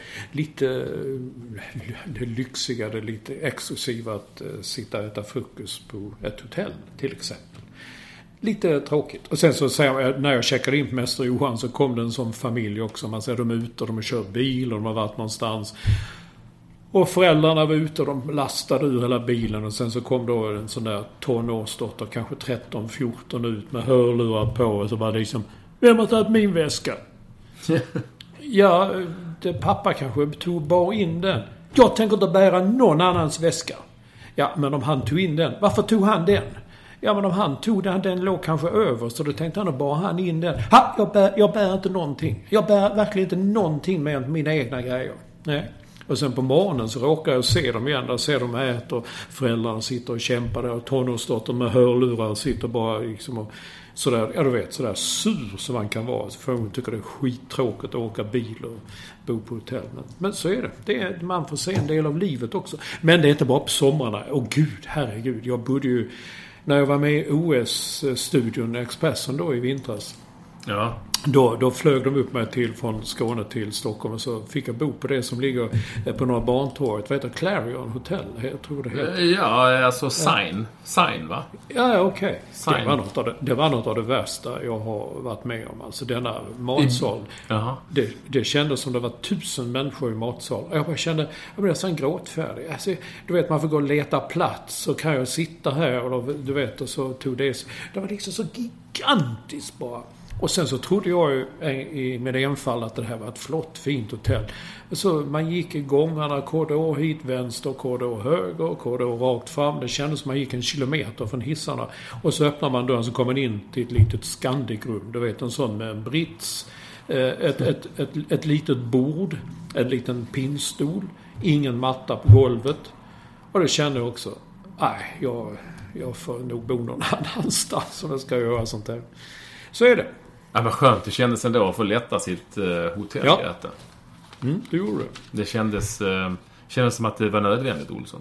det lyxiga, det lite exklusiva att sitta och äta frukost på ett hotell till exempel. Lite tråkigt. Och sen så säger jag, när jag checkade in på Mäster Johan så kom det en sån familj också. Man ser de är ute och de har kört bil och de har varit någonstans. Och föräldrarna var ute och de lastade ur hela bilen. Och sen så kom då en sån där tonårsdotter, kanske 13-14 ut med hörlurar på. Och så bara liksom, Vem har tagit min väska? Ja, pappa kanske bar in den. Jag tänker inte bära någon annans väska. Ja, men om han tog in den. Varför tog han den? Ja, men om han tog den låg kanske över. Så då tänkte han att bara han in den. Jag bär inte någonting. Jag bär verkligen inte någonting med mina egna grejer. Nej. Och sen på morgonen så råkar jag se dem igen. Där ser de äter. Föräldrarna sitter och kämpar där. Och tonårsdottern med hörlurar sitter bara liksom och sådär, ja du vet, sådär sur som man kan vara. För hon tycker det är skittråkigt att åka bil och bo på hotell. Men så är det. Man får se en del av livet också. Men det är inte bara på somrarna. Åh gud, herregud. Jag bodde ju, när jag var med i OS-studion Expressen då i vintras.
Ja.
Då flög de upp mig från Skåne till Stockholm och så fick jag bo på det som ligger på några barntorget. Vad heter Clarion Hotel? Jag tror det heter.
Ja, alltså Sign va?
Ja, okej. Det var något av det värsta jag har varit med om. Alltså denna matsal. Det kändes som det var 1000 människor i matsal. Jag bara kände, jag blev nästan gråtfärdig. Alltså, du vet, man får gå och leta plats. Så kan jag sitta här och du vet, och så tog det. Det var liksom så gigantiskt bara. Och sen så trodde jag ju med enfall att det här var ett flott, fint hotell. Så man gick i gångarna, korridor hit, vänster, korridor höger, korridor rakt fram. Det kändes som man gick 1 kilometer från hissarna. Och så öppnar man dörren så kommer man in till ett litet Scandic-rum. Du vet, en sån med en brits, ett litet bord, en liten pinnstol, ingen matta på golvet. Och det kände jag också, nej, jag får nog bo någon annanstans om jag ska göra sånt här. Så är det.
Ja, men skönt. Det kändes ändå att få lätta sitt hotellhjärta.
Ja. Det gjorde det.
Det kändes som att det var nödvändigt, Olsson.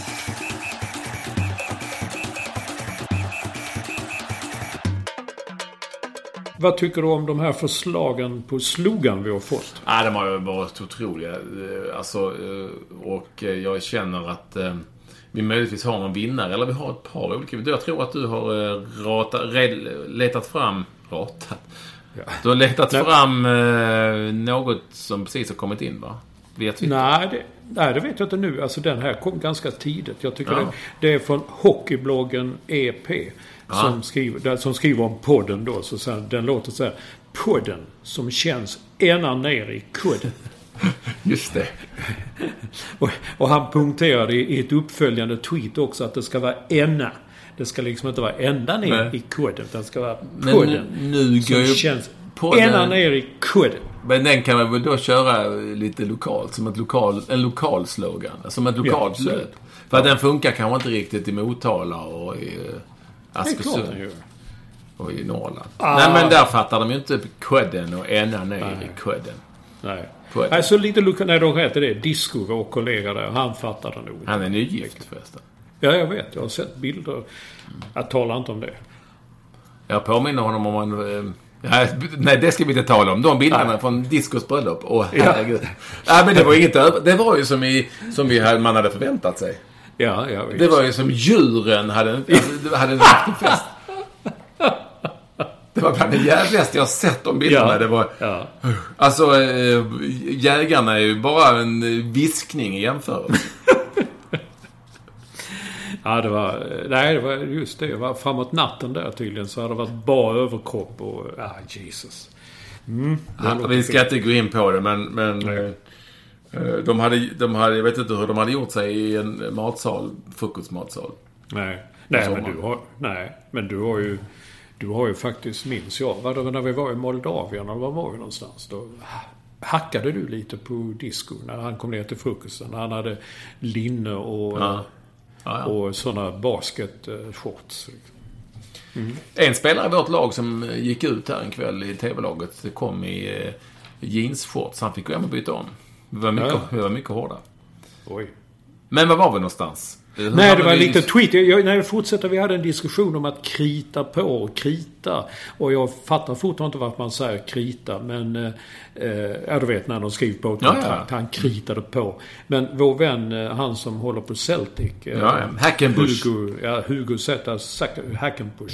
Vad tycker du om de här förslagen på slogan vi har fått?
Ja, de har ju varit otroliga. Alltså, och jag känner att vi möjligtvis har en vinnare. Eller vi har ett par olika. Jag tror att du har letat fram... Ja. Du har letat fram något som precis har kommit in, va? Vet vi?
Nej, det vet jag inte nu. Alltså den här kom ganska tidigt. Jag tycker det är från hockeybloggen EP som skriver om podden då. Så sen, den låter så här: podden som känns ända ner i kudden.
Just det.
och han punkterade i ett uppföljande tweet också att det ska vara ända. Det ska liksom inte vara ända ner i kudden. Det ska vara podden
nu
som känns ända ner i kudden.
Men den kan man väl då köra lite lokalt. Som en lokal slogan. Som ett lokalt flöd. För att den funkar kanske inte riktigt i Motala och i Askersund. Och i Norrland. Nej, men där fattar de ju inte kudden och ända ner i kudden.
Nej. Alltså lite när de heter det. Disco, vår kollega där. Han fattar det nog.
Han är nygift förresten.
Ja, jag vet. Jag har sett bilder. Jag talar inte om det.
Jag påminner honom om nej, det ska vi inte tala om. De bilderna från Discos bröllop. Herregud. Nej, men det var inget det var ju man hade förväntat sig.
Ja,
det var ju som djuren hade en riktig fest. Det var bland det jävligaste jag har sett de bilderna. Det var, alltså, jägarna är ju bara en viskning i jämförelse.
Ja, det var just det. Det var framåt natten där tydligen. Så hade det varit bara överkropp och... Jesus.
Vi ska inte gå in på det, men de hade, jag vet inte hur de hade gjort sig i en matsal, frukostmatsal.
Nej, men du har ju faktiskt, minns jag, när vi var i Moldavien, eller var var vi någonstans, då hackade du lite på disco när han kom ner till frukosten. Han hade linne och sådana basketshorts.
En spelare i vårt lag som gick ut här en kväll i tv-laget, det kom i jeansshorts. Han fick gå hem och byta om. Det var mycket hårdare.
Oj.
Men var var vi någonstans?
Nej, det var lite tweet. När vi fortsätter, vi hade en diskussion om att krita på och krita. Och jag fattar fortfarande inte varför man säger krita. Men du vet när de skriver på kontrakt. Han kritade på. Men vår vän, han som håller på Celtic.
Hackenbush.
Hugo Zeta Hackenbush.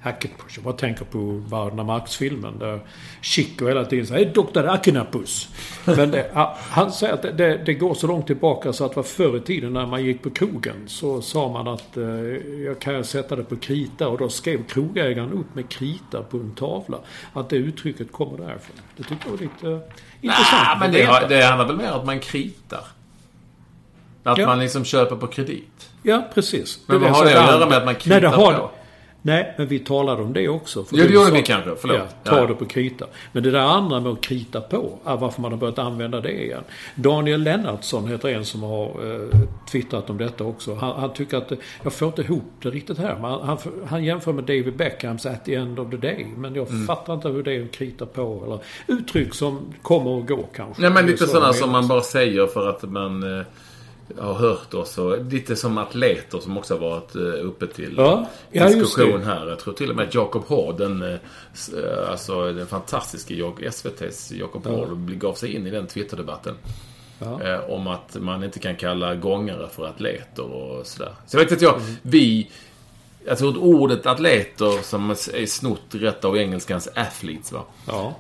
Hackenbush. Jag bara tänker på Wagner Marx-filmen där Chico hela tiden säger Dr. Hackenbush. Men han säger att det går så långt tillbaka så att var förr i tiden när man gick på krogen så sa man att jag kan sätta det på krita, och då skrev krogägaren upp med krita på en tavla att det uttrycket kommer därifrån. Det tycker jag var lite intressant.
Men det handlar väl mer om att man kritar. Att man liksom köper på kredit.
Ja, precis.
Men vad har det att göra med att man kritar på?
Nej, men vi talade om det också.
Ja, det gjorde vi kanske. Förlåt.
Ta det på krita. Men det där andra med att krita på, varför man har börjat använda det igen. Daniel Lennartsson heter en som har twittrat om detta också. Han tycker att jag får inte ihop det riktigt här. Han jämför med David Beckhams At the End of the Day. Men jag fattar inte hur det är att krita på. Eller uttryck som kommer och går kanske.
Nej, men lite sådana som man bara säger för att man... har hört oss, och lite som atleter som också har varit uppe till diskussion här. Jag tror till och med Jakob Hård, den fantastiska SVT:s Jakob Hård gav sig in i den Twitter-debatten om att man inte kan kalla gångare för atleter och sådär. Så jag vet inte, jag tror att ordet atleter som är snott rätt av engelskans athletes, va? Ja.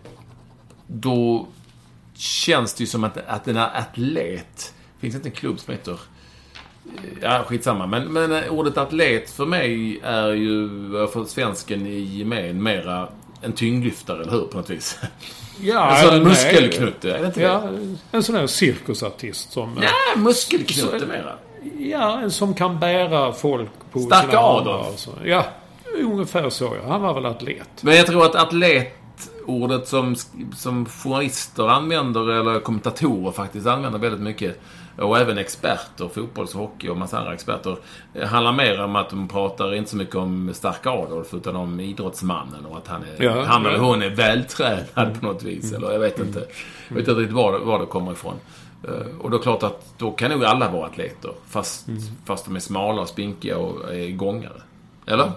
Då känns det ju som att den här atlet... Finns inte en klubb som heter... Ja, skitsamma. Men ordet atlet för mig är ju för svensken i gemen mera en tyngdlyftare, eller hur, på något vis? Ja, en sån muskelknutte, är det inte det?
En sån här cirkusartist som...
Ja, muskelknutte mera.
Ja, en som kan bära folk på
Starka
sina
Adolf.
Ja, ungefär så. Ja. Han var väl atlet.
Men jag tror att atlet-ordet som journalister använder, eller kommentatorer faktiskt använder väldigt mycket, och även experter, fotbolls-, hockey och massa andra experter, handlar mer om att de pratar inte så mycket om Starka Adolf utan om idrottsmannen, och att han eller hon är vältränad på något vis, eller jag vet inte riktigt var det kommer ifrån. Och då är klart att då kan nog alla vara atleter fast de är smala och spinkiga och är gångare. Eller?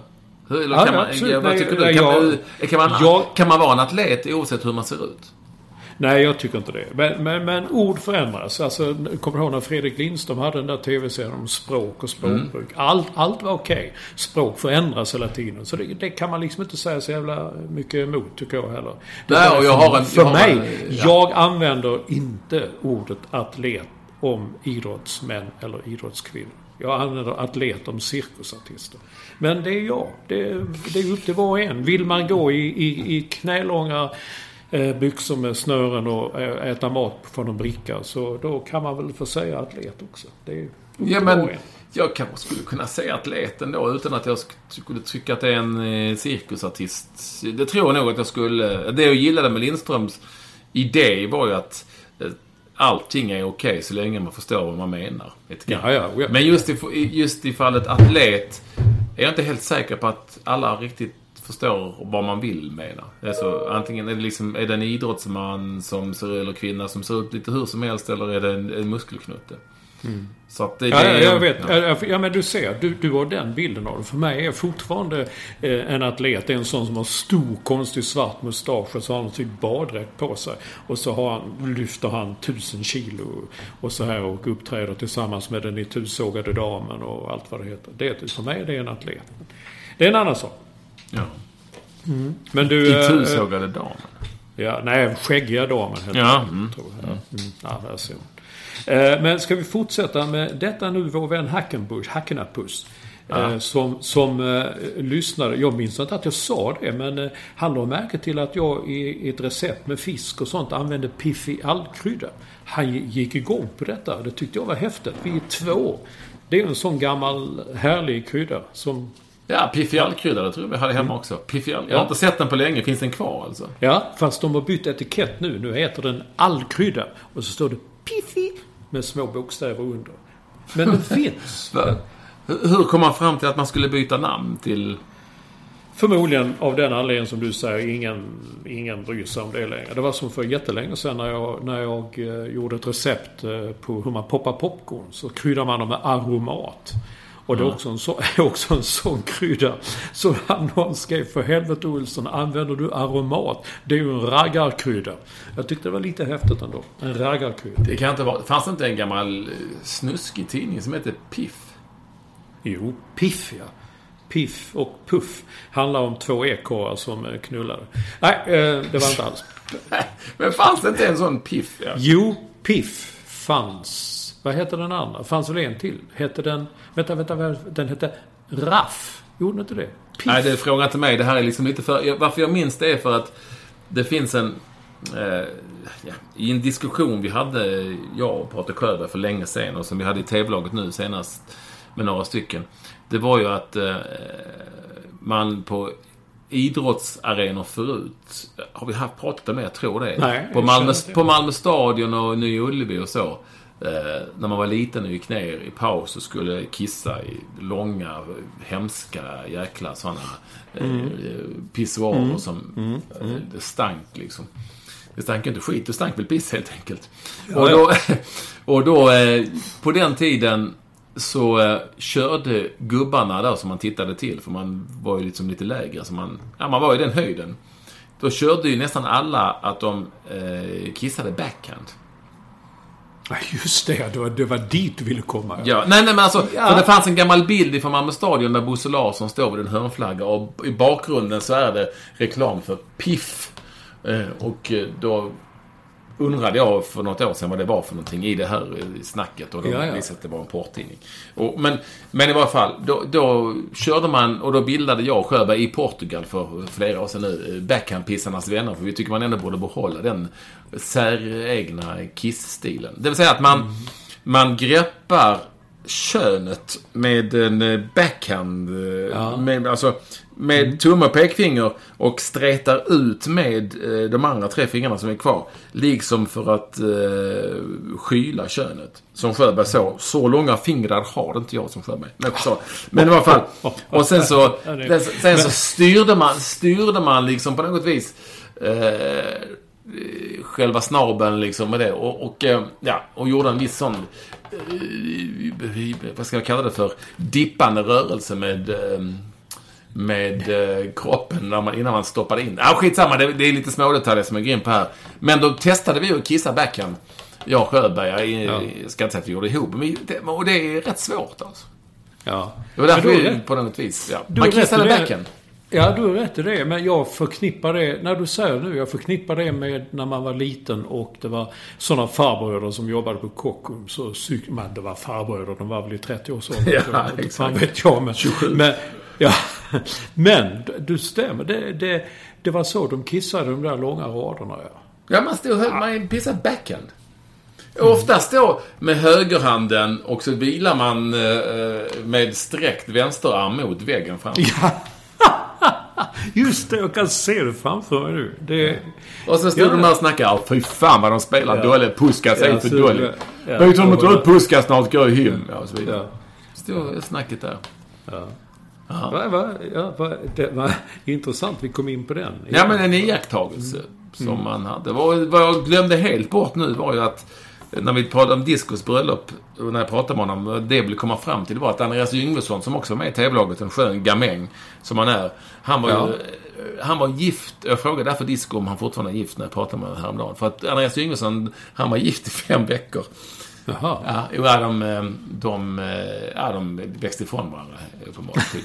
Kan man vara en atlet oavsett hur man ser ut?
Nej, jag tycker inte det. Men ord förändras. Alltså, kommer du ihåg när Fredrik Lindström hade den där tv-serien om språk och språkbruk? Allt var okej. Språk förändras hela tiden. Så det kan man liksom inte säga så jävla mycket emot, tycker jag heller. Jag använder inte ordet atlet om idrottsmän eller idrottskvinnor. Jag använder atlet om cirkusartister. Men det är jag. Det är upp till var och en. Vill man gå i knälånga byxor med snören och äta mat från en bricka, så då kan man väl få säga atlet också. Det är
men jag kanske skulle kunna säga atleten då utan att jag skulle tycka att det är en cirkusartist. Det tror jag nog att jag skulle. Det jag gillade med Lindströms idé var ju att allting är okej så länge man förstår vad man menar. Ja. Men just i fallet atlet är jag inte helt säker på att alla riktigt förstår vad man vill mena. Alltså, antingen är det liksom, är det en idrottsman som ser, eller kvinna som ser ut lite hur som helst, eller är det en muskelknutte. Så att
jag vet. Ja, men du ser, du har den bilden av det. För mig är fortfarande en atlet en sån som har stor, konstig svart mustasch, och så har han typ baddräkt på sig. Och så lyfter han 1000 kilo och så här, och uppträder tillsammans med den itusågade damen och allt vad det heter. För mig är det en atlet. Det är en annan sak.
Ja.
Men du...
Itusågade damen?
Ja, nej, skäggiga damen.
Ja.
Tror jag. Ja, där ser man. Men ska vi fortsätta med detta nu, vår vän Hackenbush, som lyssnade. Jag minns inte att jag sa det, men han lade märke till att jag i ett recept med fisk och sånt använde Piffi allkrydda. Han gick igång på detta. Det tyckte jag var häftigt. Vi är 2. Det är en sån gammal härlig krydda som...
Ja, Piffi allkrydda, det tror jag hade hemma också. Piffi jag har inte sett den på länge. Finns den kvar alltså? Ja,
fast de har bytt etikett nu. Nu heter den allkrydda. Och så står det Piffi med små bokstäver under. Men den finns.
Hur kom man fram till att man skulle byta namn till...
Förmodligen av den anledningen som du säger, ingen bryr sig om det längre. Det var som för jättelänge sedan när jag gjorde ett recept på hur man poppar popcorn. Så kryddar man dem med aromat. Och det är också en sån krydda. Så någon skrev, för helvete Olsson, använder du aromat? Det är ju en raggarkrydda. Jag tyckte det var lite häftigt ändå. En raggarkrydda.
Det kan inte vara... Fanns det inte en gammal snuskig tidning som heter Piff?
Jo, Piff, ja. Piff och Puff handlar om 2 ekorrar som knullade. Nej, det var inte alls.
Men fanns det inte en sån Piff? Ja?
Jo, Piff fanns. Vad heter den andra? Fanns väl en till? Hette den... Vänta. Den hette Raff. Gjorde inte det? Piff.
Nej, det är frågan till mig. Det här är liksom lite för... Varför jag minns det är för att det finns en... i en diskussion vi hade, jag och Patrik Sjöberg för länge sedan och som vi hade i TV-laget nu senast med några stycken. Det var ju att man på idrottsarenor förut, har vi haft pratat om det, jag tror det.
Nej,
på Malmö stadion och Ny Ullevi och så. När man var liten och gick ner i paus och skulle kissa i långa, hemska jäkla sådana pissoarer som det stank liksom. Det stank inte skit, det stank väl piss helt enkelt. Ja, och då på den tiden så körde gubbarna där som man tittade till, för man var ju liksom lite lägre, så man var i den höjden. Då körde ju nästan alla att de kissade backhand.
Ja, just det var dit du ville komma.
Ja, nej men alltså, för det fanns en gammal bild från Malmö stadion där Bosse Larsson står vid en hörnflagga och i bakgrunden så är det reklam för Piff. Och då undrade jag för något år sedan vad det var för någonting i det här snacket, och då visade att det var en porttidning. Men i varje fall, då körde man, och då bildade jag Sjöberg i Portugal för flera år sedan nu, backhandpissarnas vänner, för vi tycker man ändå borde behålla den säregna kissstilen. Det vill säga att man greppar könet med en backhand, med tumme och pekfinger, och stretar ut med de andra 3 fingrarna som är kvar, liksom för att skyla könet. Som Sjöberg så långa fingrar har inte jag som Sjöberg. Men i alla fall. Och sen så styrde man liksom på något vis själva snabeln liksom med det, och gjorde en viss sån vad ska jag kalla det för, dippande rörelse med kroppen innan man stoppade in. Skitsamma, det är lite små detaljer som är grym på här. Men då testade vi att kissa backhand. Jag och Sjöberg, jag ska inte säga att vi gjorde ihop, och det är rätt svårt alltså.
Ja.
Det var därför på något vis. Ja. Man kissade backhand.
Ja, du har rätt i det, men jag förknippar det, när du säger nu, jag förknippar det med när man var liten och det var sådana farbröder som jobbade på Kockums, så det var farbröder, de var väl i 30 års ålder.
Ja, exakt.
Vet jag, men 27. Men du stämmer, det var så de kissade de där långa raderna.
Ja, man pissar backhand. Oftast då med högerhanden, och så vilar man med sträckt vänsterarm mot väggen fram.
Ja. Just det, jag kan se det framför mig nu.
Och så stod de där och snackade, fy fan vad de spelar dåligt, Puskas är för dåligt. Byt honom mot ut, Puskas snart går i hym. Och så vidare. Stod snacket där.
Det var intressant, vi kom in på den.
Ja, men en iakttagelse som man hade. Vad jag glömde helt bort nu var ju att när vi pratade om Discos bröllop, och när jag pratade med honom, det ville komma fram till, det var att Andreas Yngvesson, som också var med i TV-laget, en skön gamäng som han är, han var gift. Jag frågade därför Disco om han fortfarande är gift när jag pratade med honom häromdagen. För att Andreas Yngvesson, han var gift i 5 veckor.
Jaha.
De växte ifrån varandra uppenbarligen.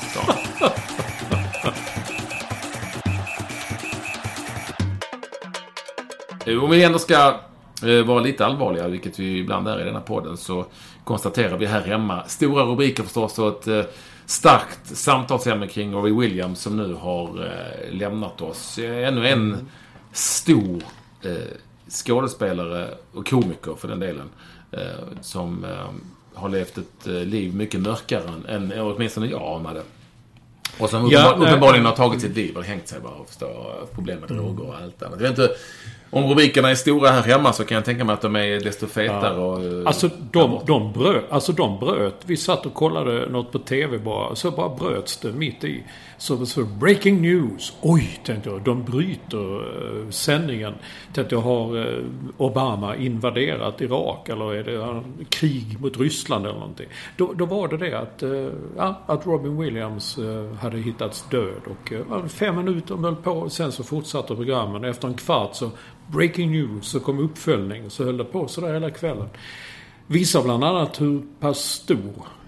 Om vi ändå ska vara lite allvarliga, vilket vi ibland är i denna podden, så konstaterar vi här hemma stora rubriker förstås, och ett starkt samtalsämne kring Robbie Williams som nu har lämnat oss. Ännu en stor skådespelare och komiker för den delen, som har levt ett liv mycket mörkare än åtminstone jag anade. Och som uppenbarligen har tagit sitt liv och hängt sig bara och förstår problem med droger och allt annat. Jag vet inte, om rubrikerna är stora här hemma så kan jag tänka mig att de är desto fetare. Och,
alltså de bröt. Vi satt och kollade något på TV så bara bröts det mitt i. Så breaking news. Oj, tänkte jag. De bryter sändningen. Tänkte jag, har Obama invaderat Irak? Eller är det krig mot Ryssland eller någonting? Då var det att Robin Williams hade hittats död. Och 5 minuter höll på. Sen så fortsatte programmen. Efter en kvart så breaking news, så kom uppföljning. Så höll det på så där hela kvällen. Visar bland annat hur pass stor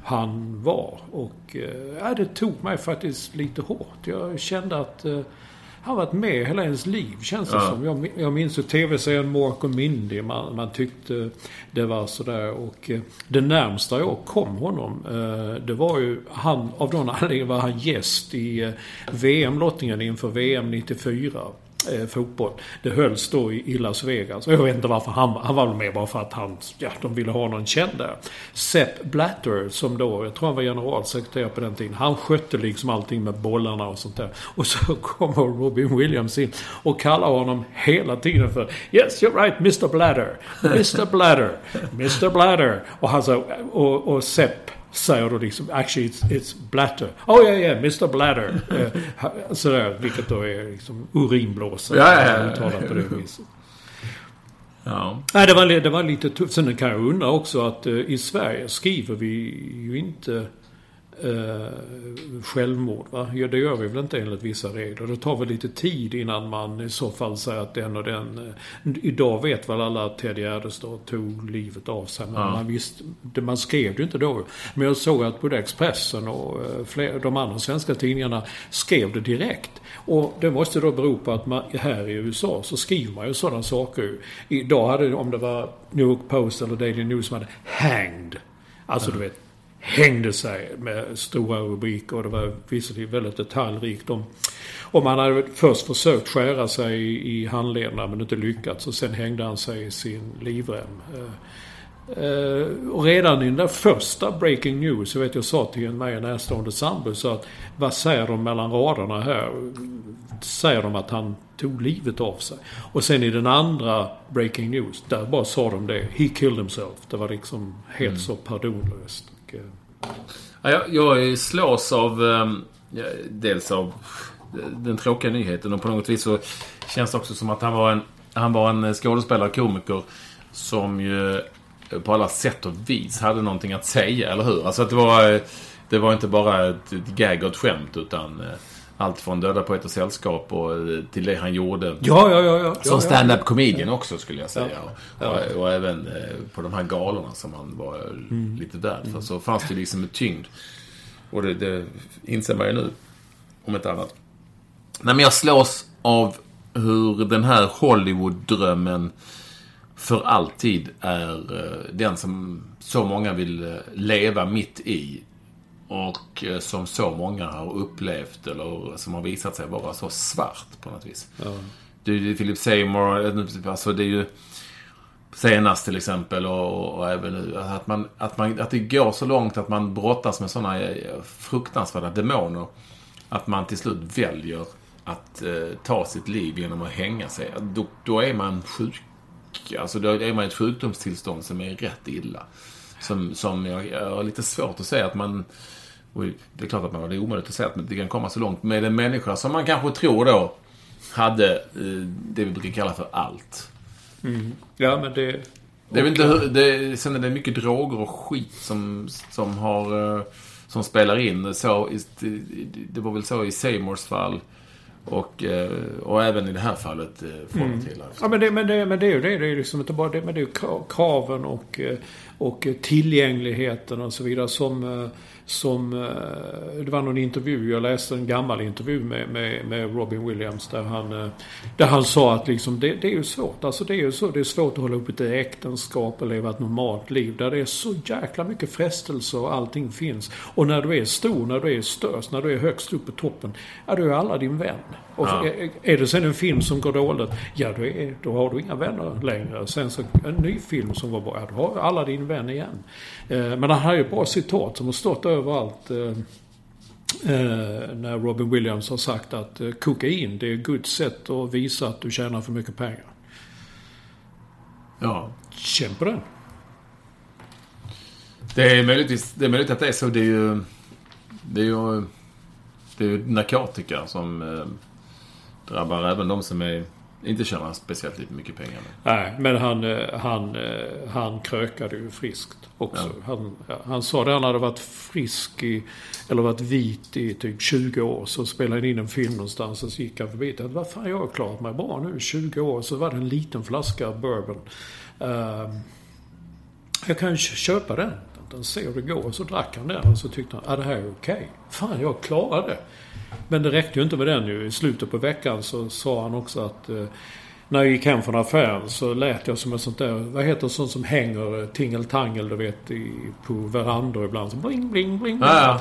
han var. Och det tog mig faktiskt lite hårt. Jag kände att han varit med hela ens liv, känns det som. Jag minns ju tv-serien Mork och Mindy. Man tyckte det var sådär. Och det närmsta jag kom honom, det var ju han, av någon anledning var han gäst i VM-lottningen inför VM 94. Fotboll. Det hölls då i Las Vegas. Jag vet inte varför han var med, bara för att de ville ha någon känd där. Sepp Blatter, som då, jag tror han var generalsekreterare på den tiden, han skötte liksom allting med bollarna och sånt där. Och så kommer Robin Williams in och kallar honom hela tiden för "Yes, you're right, Mr. Blatter. Mr. Blatter. Mr. Blatter." Och han sa, och Sepp säger då liksom, actually it's Blatter. Oh yeah, Mr. Blatter. Sådär, vilket då är liksom urinblåsare. Uttalat på det viset.
Ja.
Nej, det var lite tufft. Sen kan jag undra också att i Sverige skriver vi ju inte självmord, va? Ja, det gör vi väl inte enligt vissa regler. Det tar väl lite tid innan man i så fall säger att den och den... Idag vet väl alla att Ted Gärdestad tog livet av sig. Men man skrev det inte då. Men jag såg att både Expressen och de andra svenska tidningarna skrev det direkt. Och det måste då bero på att man, här i USA så skriver man ju sådana saker. Idag hade, om det var New York Post eller Daily News, som hade hanged. Alltså du vet, hängde sig med stora rubriker, och det var visserligen väldigt detaljrikt om man hade först försökt skära sig i handlederna men inte lyckats, och sen hängde han sig i sin livrem. Och redan i den där första breaking news, jag sa till mig närstående sambo, så att vad säger de mellan raderna här? Säger de att han tog livet av sig? Och sen i den andra breaking news, där bara sa de det, he killed himself. Det var liksom helt så pardonlöst.
Jag slås av dels av den tråkiga nyheten, och på något vis så känns det också som att han var en skådespelare, komiker, som ju på alla sätt och vis hade någonting att säga, eller hur? Alltså att det var inte bara ett gag och ett skämt, utan allt från Döda poeter sällskap och till det han gjorde.
Ja.
Som stand-up comedian också, skulle jag säga. Ja. Och även på de här galorna som han var lite värd för. Så fanns det liksom en tyngd. Och det inser man ju nu, om ett annat. Nej, men jag slås av hur den här Hollywood-drömmen för alltid är den som så många vill leva mitt i. Och som så många har upplevt, eller som har visat sig vara så svart på något vis. Ja. Det är Philip Seymour, alltså det är ju senast till exempel, och även nu att det går så långt att man brottas med sådana fruktansvärda demoner att man till slut väljer att ta sitt liv genom att hänga sig. Då är man sjuk. Alltså då är man i ett sjukdomstillstånd som är rätt illa. Som jag har lite svårt att säga att man... Och det är klart att man har det omöjligt att säga att det kan komma så långt med en människa som man kanske tror då hade det vi brukar kalla för allt.
Ja, men det...
Det är inte, sen är det mycket droger och skit som spelar in. Så, det var väl så i Seymours fall. Och även i det här fallet från till.
Ja, men det är ju det är liksom inte bara det, men det är ju kraven och tillgängligheten och så vidare som det var någon intervju, jag läste en gammal intervju med Robin Williams där han sa att liksom det är ju svårt, alltså det är ju så, det är svårt att hålla upp ett äktenskap och leva ett normalt liv där det är så jäkla mycket frestelse och allting finns, och när du är stor, när du är störst, när du är högst upp på toppen, ja, du är alla din vän. Och är det sen en film som går dåligt, ja då har du inga vänner längre. Sen så en ny film som går bra, ja, då har alla din vän igen. Men han har ju bra citat som har stått överallt när Robin Williams har sagt att kokain, det är ett gott sätt att visa att du tjänar för mycket pengar.
Ja.
Känn på den.
Det är möjligt att det är så. Det är ju narkotika som drabbar även de som inte tjänar speciellt lite mycket pengar.
Nej, men han krökade ju friskt också. Ja. Han sa det, han hade varit frisk eller varit vit i typ 20 år, så spelade han in en film någonstans och så gick han förbi. Vad fan, jag har klarat mig bra nu 20 år, så var det en liten flaska bourbon. Jag kan köpa den. vatten, se hur det går. Och så drack han den och så tyckte han, det här är okej. Fan, jag klarade det. Men det räckte ju inte med den ju. I slutet på veckan så sa han också att när jag gick hem från affären så lät jag som ett sånt där, vad heter sånt som hänger tingeltangel, du vet, på verandor ibland. Så bling, bling, bling.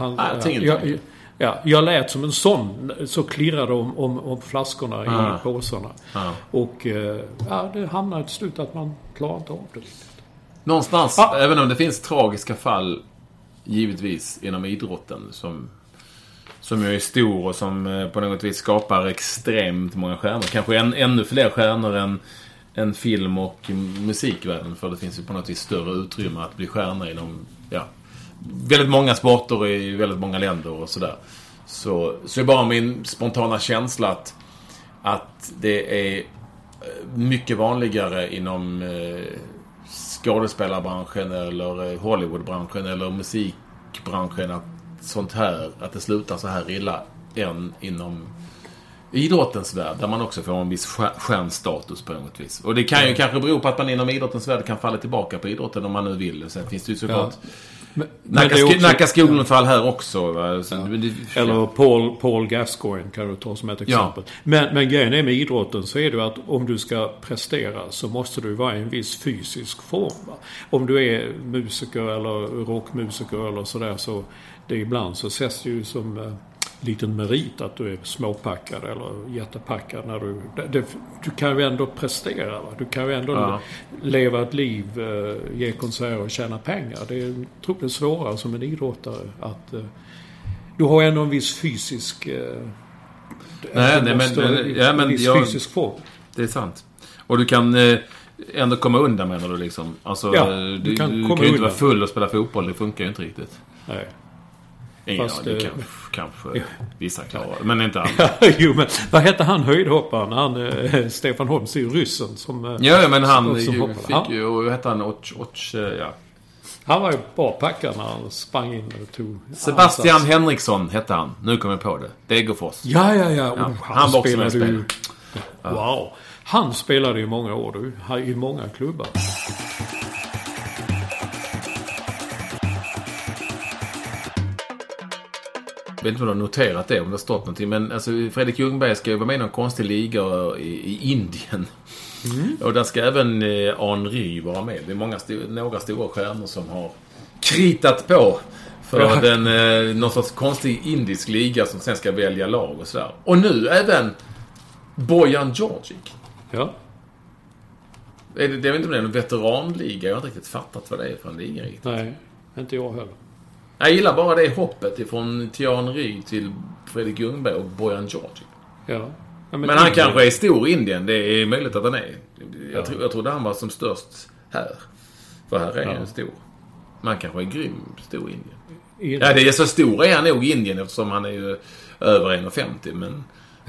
Jag lät som en sån, så klirrade om flaskorna i påsarna. Och det hamnade till slut att man klarar inte av det riktigt.
Någonstans, även om det finns tragiska fall givetvis inom idrotten som ju är stor och som på något vis skapar extremt många stjärnor. Kanske ännu fler stjärnor än film- och musikvärlden, för det finns ju på något vis större utrymme att bli stjärna inom väldigt många sporter i väldigt många länder och sådär. Så är bara min spontana känsla att det är mycket vanligare inom skådespelarbranschen eller Hollywoodbranschen eller musikbranschen att det slutar så här illa än inom idrottens värld, där man också får en viss stjärnstatus på något vis. Och det kan ju kanske bero på att man inom idrottens värld kan falla tillbaka på idrotten om man nu vill. Sen finns det ju såklart Nacka Skoglund-fall här också.
Eller Paul Gascoigne kan du ta som ett exempel. Men grejen är med idrotten så är det att om du ska prestera så måste du vara i en viss fysisk form. Va? Om du är musiker eller rockmusiker eller sådär, så det ibland så ses det ju som liten merit att du är småpackad eller jättepackad när du kan ju ändå prestera, va? Du kan ju ändå leva ett liv, ge konserter och tjäna pengar. Det är troligen svårare som en idrottare att du har ändå en viss fysisk fysisk form.
Det är sant. Och du kan ändå komma undan, menar du liksom. Alltså, du kan ju inte vara full och spela fotboll, det funkar ju inte riktigt.
Nej.
Det kanske vissa klarar, men inte alla.
Jo, men vad hette han höjdhopparen? Han Stefan Holms, är ryssen som
men han fick ju, och hette han
Han var ju bara packad när han sprang in och tog
Sebastian Henriksson hette han. Nu kommer jag på det. Degerfors.
Ja.
Han spelade ju.
Wow. Han spelade i många år i många klubbar.
Jag vet inte om du har noterat det, om det har stått någonting. Men alltså, Fredrik Ljungberg ska ju vara med i någon konstig liga i Indien. Och där ska även Henry vara med. Det är några stora stjärnor som har kritat på för någon sorts konstig indisk liga som sen ska välja lag och sådär. Och nu även Bojan Djordjic.
Ja.
Jag vet inte om det är en veteranliga. Jag har inte riktigt fattat vad det är för en liga riktigt.
Nej, inte jag heller.
Jag gillar bara det hoppet ifrån Thierry Henry till Fredrik Ljungberg och Bojan Djordjic.
Ja.
Men han kanske är stor i Indien. Det är möjligt att han är. Jag trodde han var som störst här. För här är han stor. Man kanske är grym stor i Indien. Ja, det är så stor är han nog i Indien eftersom han är ju över 1,50.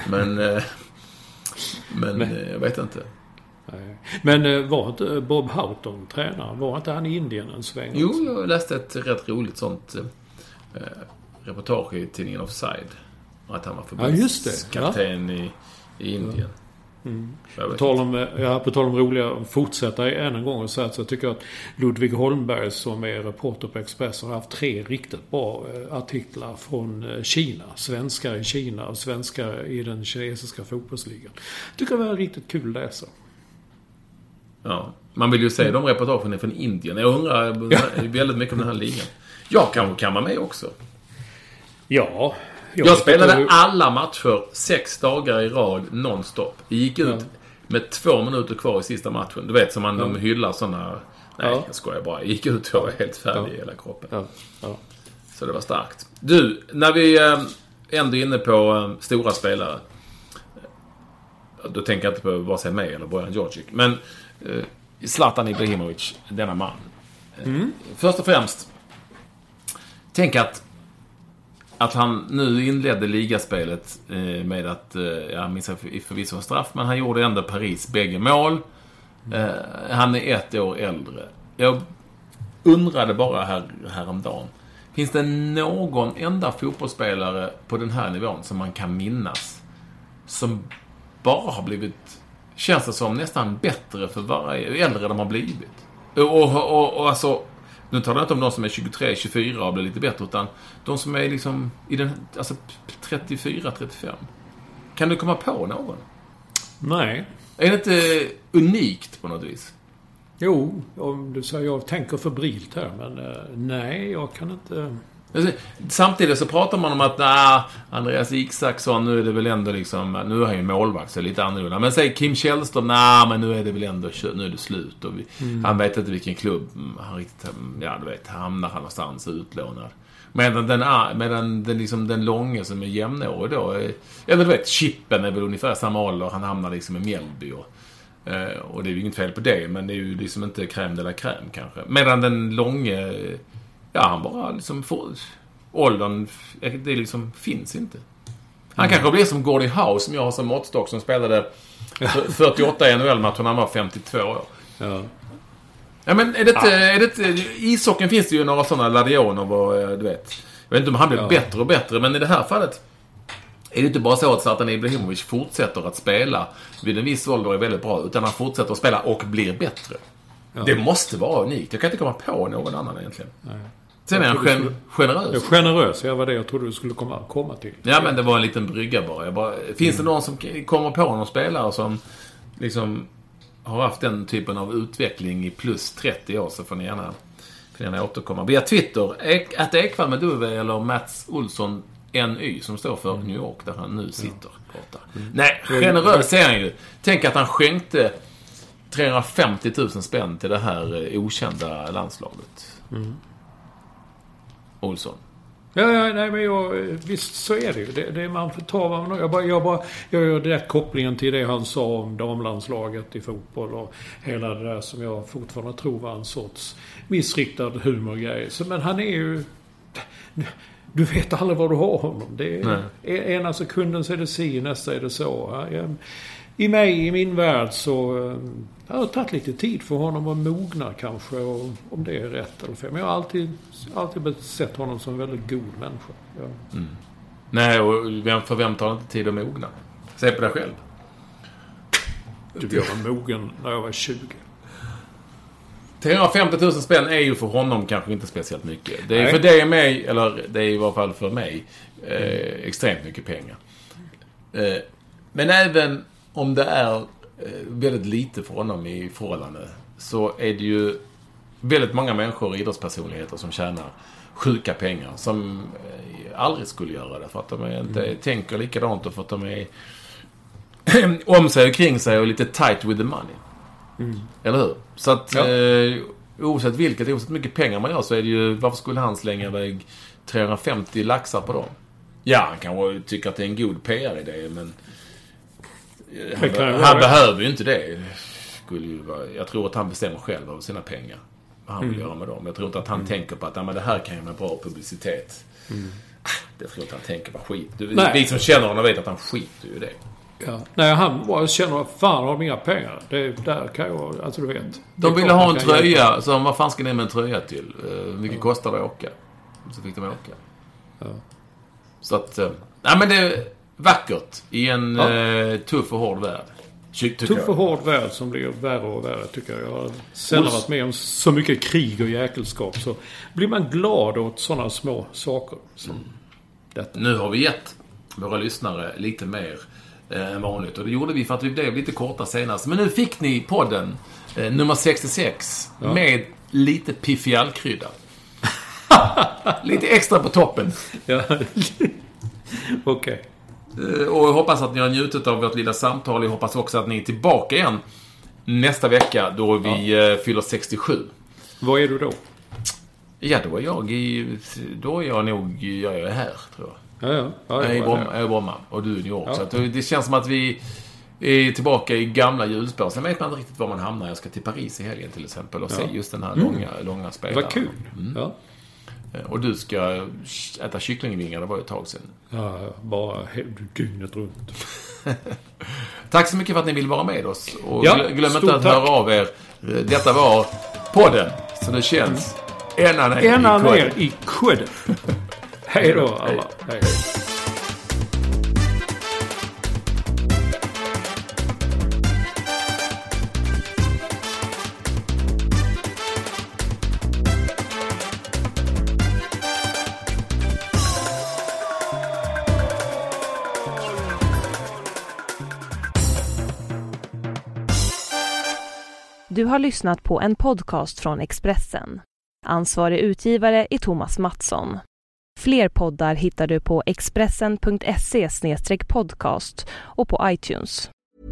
Men jag vet inte.
Nej. Men var inte Bob Houghton tränare? Var inte han i Indien en sväng?
Jo, jag läste ett rätt roligt sånt reportage i tidningen Offside. Att han var förbundskapten i Indien.
På tal om roliga, fortsätta än en gång och säga att jag tycker att Ludvig Holmberg, som är reporter på Expressen, har haft 3 riktigt bra artiklar från Kina. Svenskar i Kina och svenskar i den kinesiska fotbollsligan. Tycker det var riktigt kul att läsa.
Ja, man vill ju se de reportagen från Indien. Jag undrar väldigt mycket om den här ligan. Jag kan vara med också.
Ja.
Jag spelade alla matcher 6 dagar i rad nonstop. Jag gick ut med 2 minuter kvar i sista matchen. Du vet, som de hyllar sådana. Nej, jag skojar bara. Jag gick ut och var helt färdig i hela kroppen. Så det var starkt. Du, när vi ändå är inne på stora spelare, då tänker jag inte på vare sig mig eller Bojan Djordjic. Men Zlatan Ibrahimovic, denna man. Först och främst, tänk att han nu inledde ligaspelet med att, jag minns förvisso en straff, men han gjorde ändå Paris bägge mål. Han är 1 år äldre. Jag undrade bara häromdagen, finns det någon enda fotbollsspelare på den här nivån som man kan minnas som bara har blivit, känns det som, nästan bättre för varje äldre de har blivit? Och alltså, Nu talar jag inte om de som är 23, 24 och blir lite bättre, utan de som är liksom i den, alltså 34, 35. Kan du komma på någon?
Nej.
Är det inte unikt på något vis?
Jo, om du säger jag tänker febrilt här, men nej, jag kan inte...
Samtidigt så pratar man om att Andreas Isaksson, nu är det väl ändå liksom, nu är han ju målvakt så lite annorlunda. Men säg Kim Källström, men nu är det väl ändå, nu är det slut. Och han vet inte vilken klubb han riktigt, hamnar han någonstans utlånad. Medan den liksom den långa som är jämnårig då, eller du vet, Chippen är väl ungefär samma ålder, han hamnar liksom i Mjällby och det är ju inget fel på det, men det är ju liksom inte crème de la crème kanske. Medan den långa, han bara liksom får åldern, det liksom finns inte. Han kanske blir som Gordie Howe som jag har som måttstock, som spelade 48 i NHL-match när han var 52 år. Ja, men är det i ishocken finns det ju några sådana Ladionov, du vet. Jag vet inte om han blir bättre och bättre, men i det här fallet är det inte bara så att Zlatan Ibrahimovic fortsätter att spela vid en viss ålder är väldigt bra, utan han fortsätter att spela och blir bättre. Ja. Det måste vara unikt. Jag kan inte komma på någon annan egentligen. Nej. Sen är han generös.
Generös, var det jag trodde du skulle komma till.
Ja, men det var en liten brygga bara. Finns det någon som kommer på någon spelare som liksom har haft den typen av utveckling i plus 30 år, så får ni gärna återkomma. Via Twitter, att Ekvall med Duve eller Mats Olsson NY som står för New York där han nu sitter. Nej, generös är han ju. Tänk att han skänkte 350 000 spänn till det här okända landslaget. Olsson.
Nej, men visst så är det ju. Det man får ta vad man... Jag gör direkt kopplingen till det han sa om damlandslaget i fotboll och hela det där som jag fortfarande tror var en sorts missriktad humorgrej. Men han är ju... Du vet aldrig vad du har honom. Det är, ena sekunden så är det si, nästa är det så. I min värld så det har tagit lite tid för honom att mogna kanske, och om det är rätt eller fel. Men jag har alltid sett honom som en väldigt god människa. Ja.
Nej, och för vem tar inte tid att mogna? Säg på dig själv.
Jag var mogen när jag var 20.
350 000 spänn är ju för honom kanske inte speciellt mycket. Det är för dig och mig, eller det är i varje fall för mig, extremt mycket pengar. Men även om det är väldigt lite för honom i förhållande, så är det ju väldigt många människor och idrottspersonligheter som tjänar sjuka pengar som aldrig skulle göra det, för att de inte tänker likadant och för att de är om sig och kring sig och lite tight with the money. Eller hur? Så att oavsett mycket pengar man gör, så är det ju, varför skulle han slänga iväg 350 laxar på dem? Ja, han kanske tycker att det är en god PR-idé, men han behöver ju inte det. Jag tror att han bestämmer själv över sina pengar vad han vill göra med dem. Jag tror inte att han tänker på att men det här kan ju med bra publicitet. Det tror jag inte han tänker på skit. Vi som känner honom vet att han skiter ju i det.
Ja. Nej, han bara känner att fan har inga pengar. Det där kan jag, alltså du vet.
De ville ha en tröja, så vad fan ska ni med en tröja till? Hur mycket kostar det att åka? Så fick de åka. Ja. Så att, men det är vackert i en tuff och hård värld.
Tuff och hård värld som blir värre och värre, tycker jag. Jag har sällan varit med om så mycket krig och jäkelskap, så blir man glad åt sådana små saker som detta. Nu har vi gett våra lyssnare lite mer än vanligt, och det gjorde vi för att vi blev lite korta senast. Men nu fick ni podden nummer 66 med lite piffialkrydda. Lite extra på toppen. Ja. Okej.
Och jag hoppas att ni har njutit av vårt lilla samtal. Jag hoppas också att ni är tillbaka igen nästa vecka då vi fyller 67.
Vad är du då?
Ja, då är jag är här, tror jag.
Ja.
Jag är i Bromma och du är i New York. Ja. Så att det känns som att vi är tillbaka i gamla hjulspår. Sen vet man inte riktigt var man hamnar. Jag ska till Paris i helgen till exempel och se just den här långa spelaren.
Vad kul. Ja.
Och du ska äta kycklingvingar, det var ett tag sedan.
Ja, bara dygnet runt.
Tack så mycket för att ni vill vara med oss. Och glöm inte att höra av er. Detta var podden. Så det känns ända ner
i kudden. Hej då alla. Hej.
Du har lyssnat på en podcast från Expressen. Ansvarig utgivare är Thomas Mattsson. Fler poddar hittar du på expressen.se/podcast och på iTunes.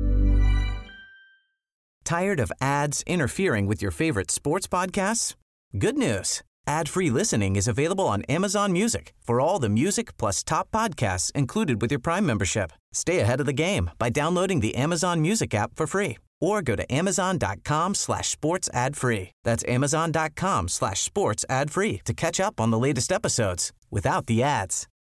Tired of ads interfering with your favorite sports podcasts? Good news. Ad-free listening is available on Amazon Music for all the music plus top podcasts included with your Prime membership. Stay ahead of the game by downloading the Amazon Music app for free or go to amazon.com/sports ad free. That's amazon.com/sports ad free to catch up on the latest episodes without the ads.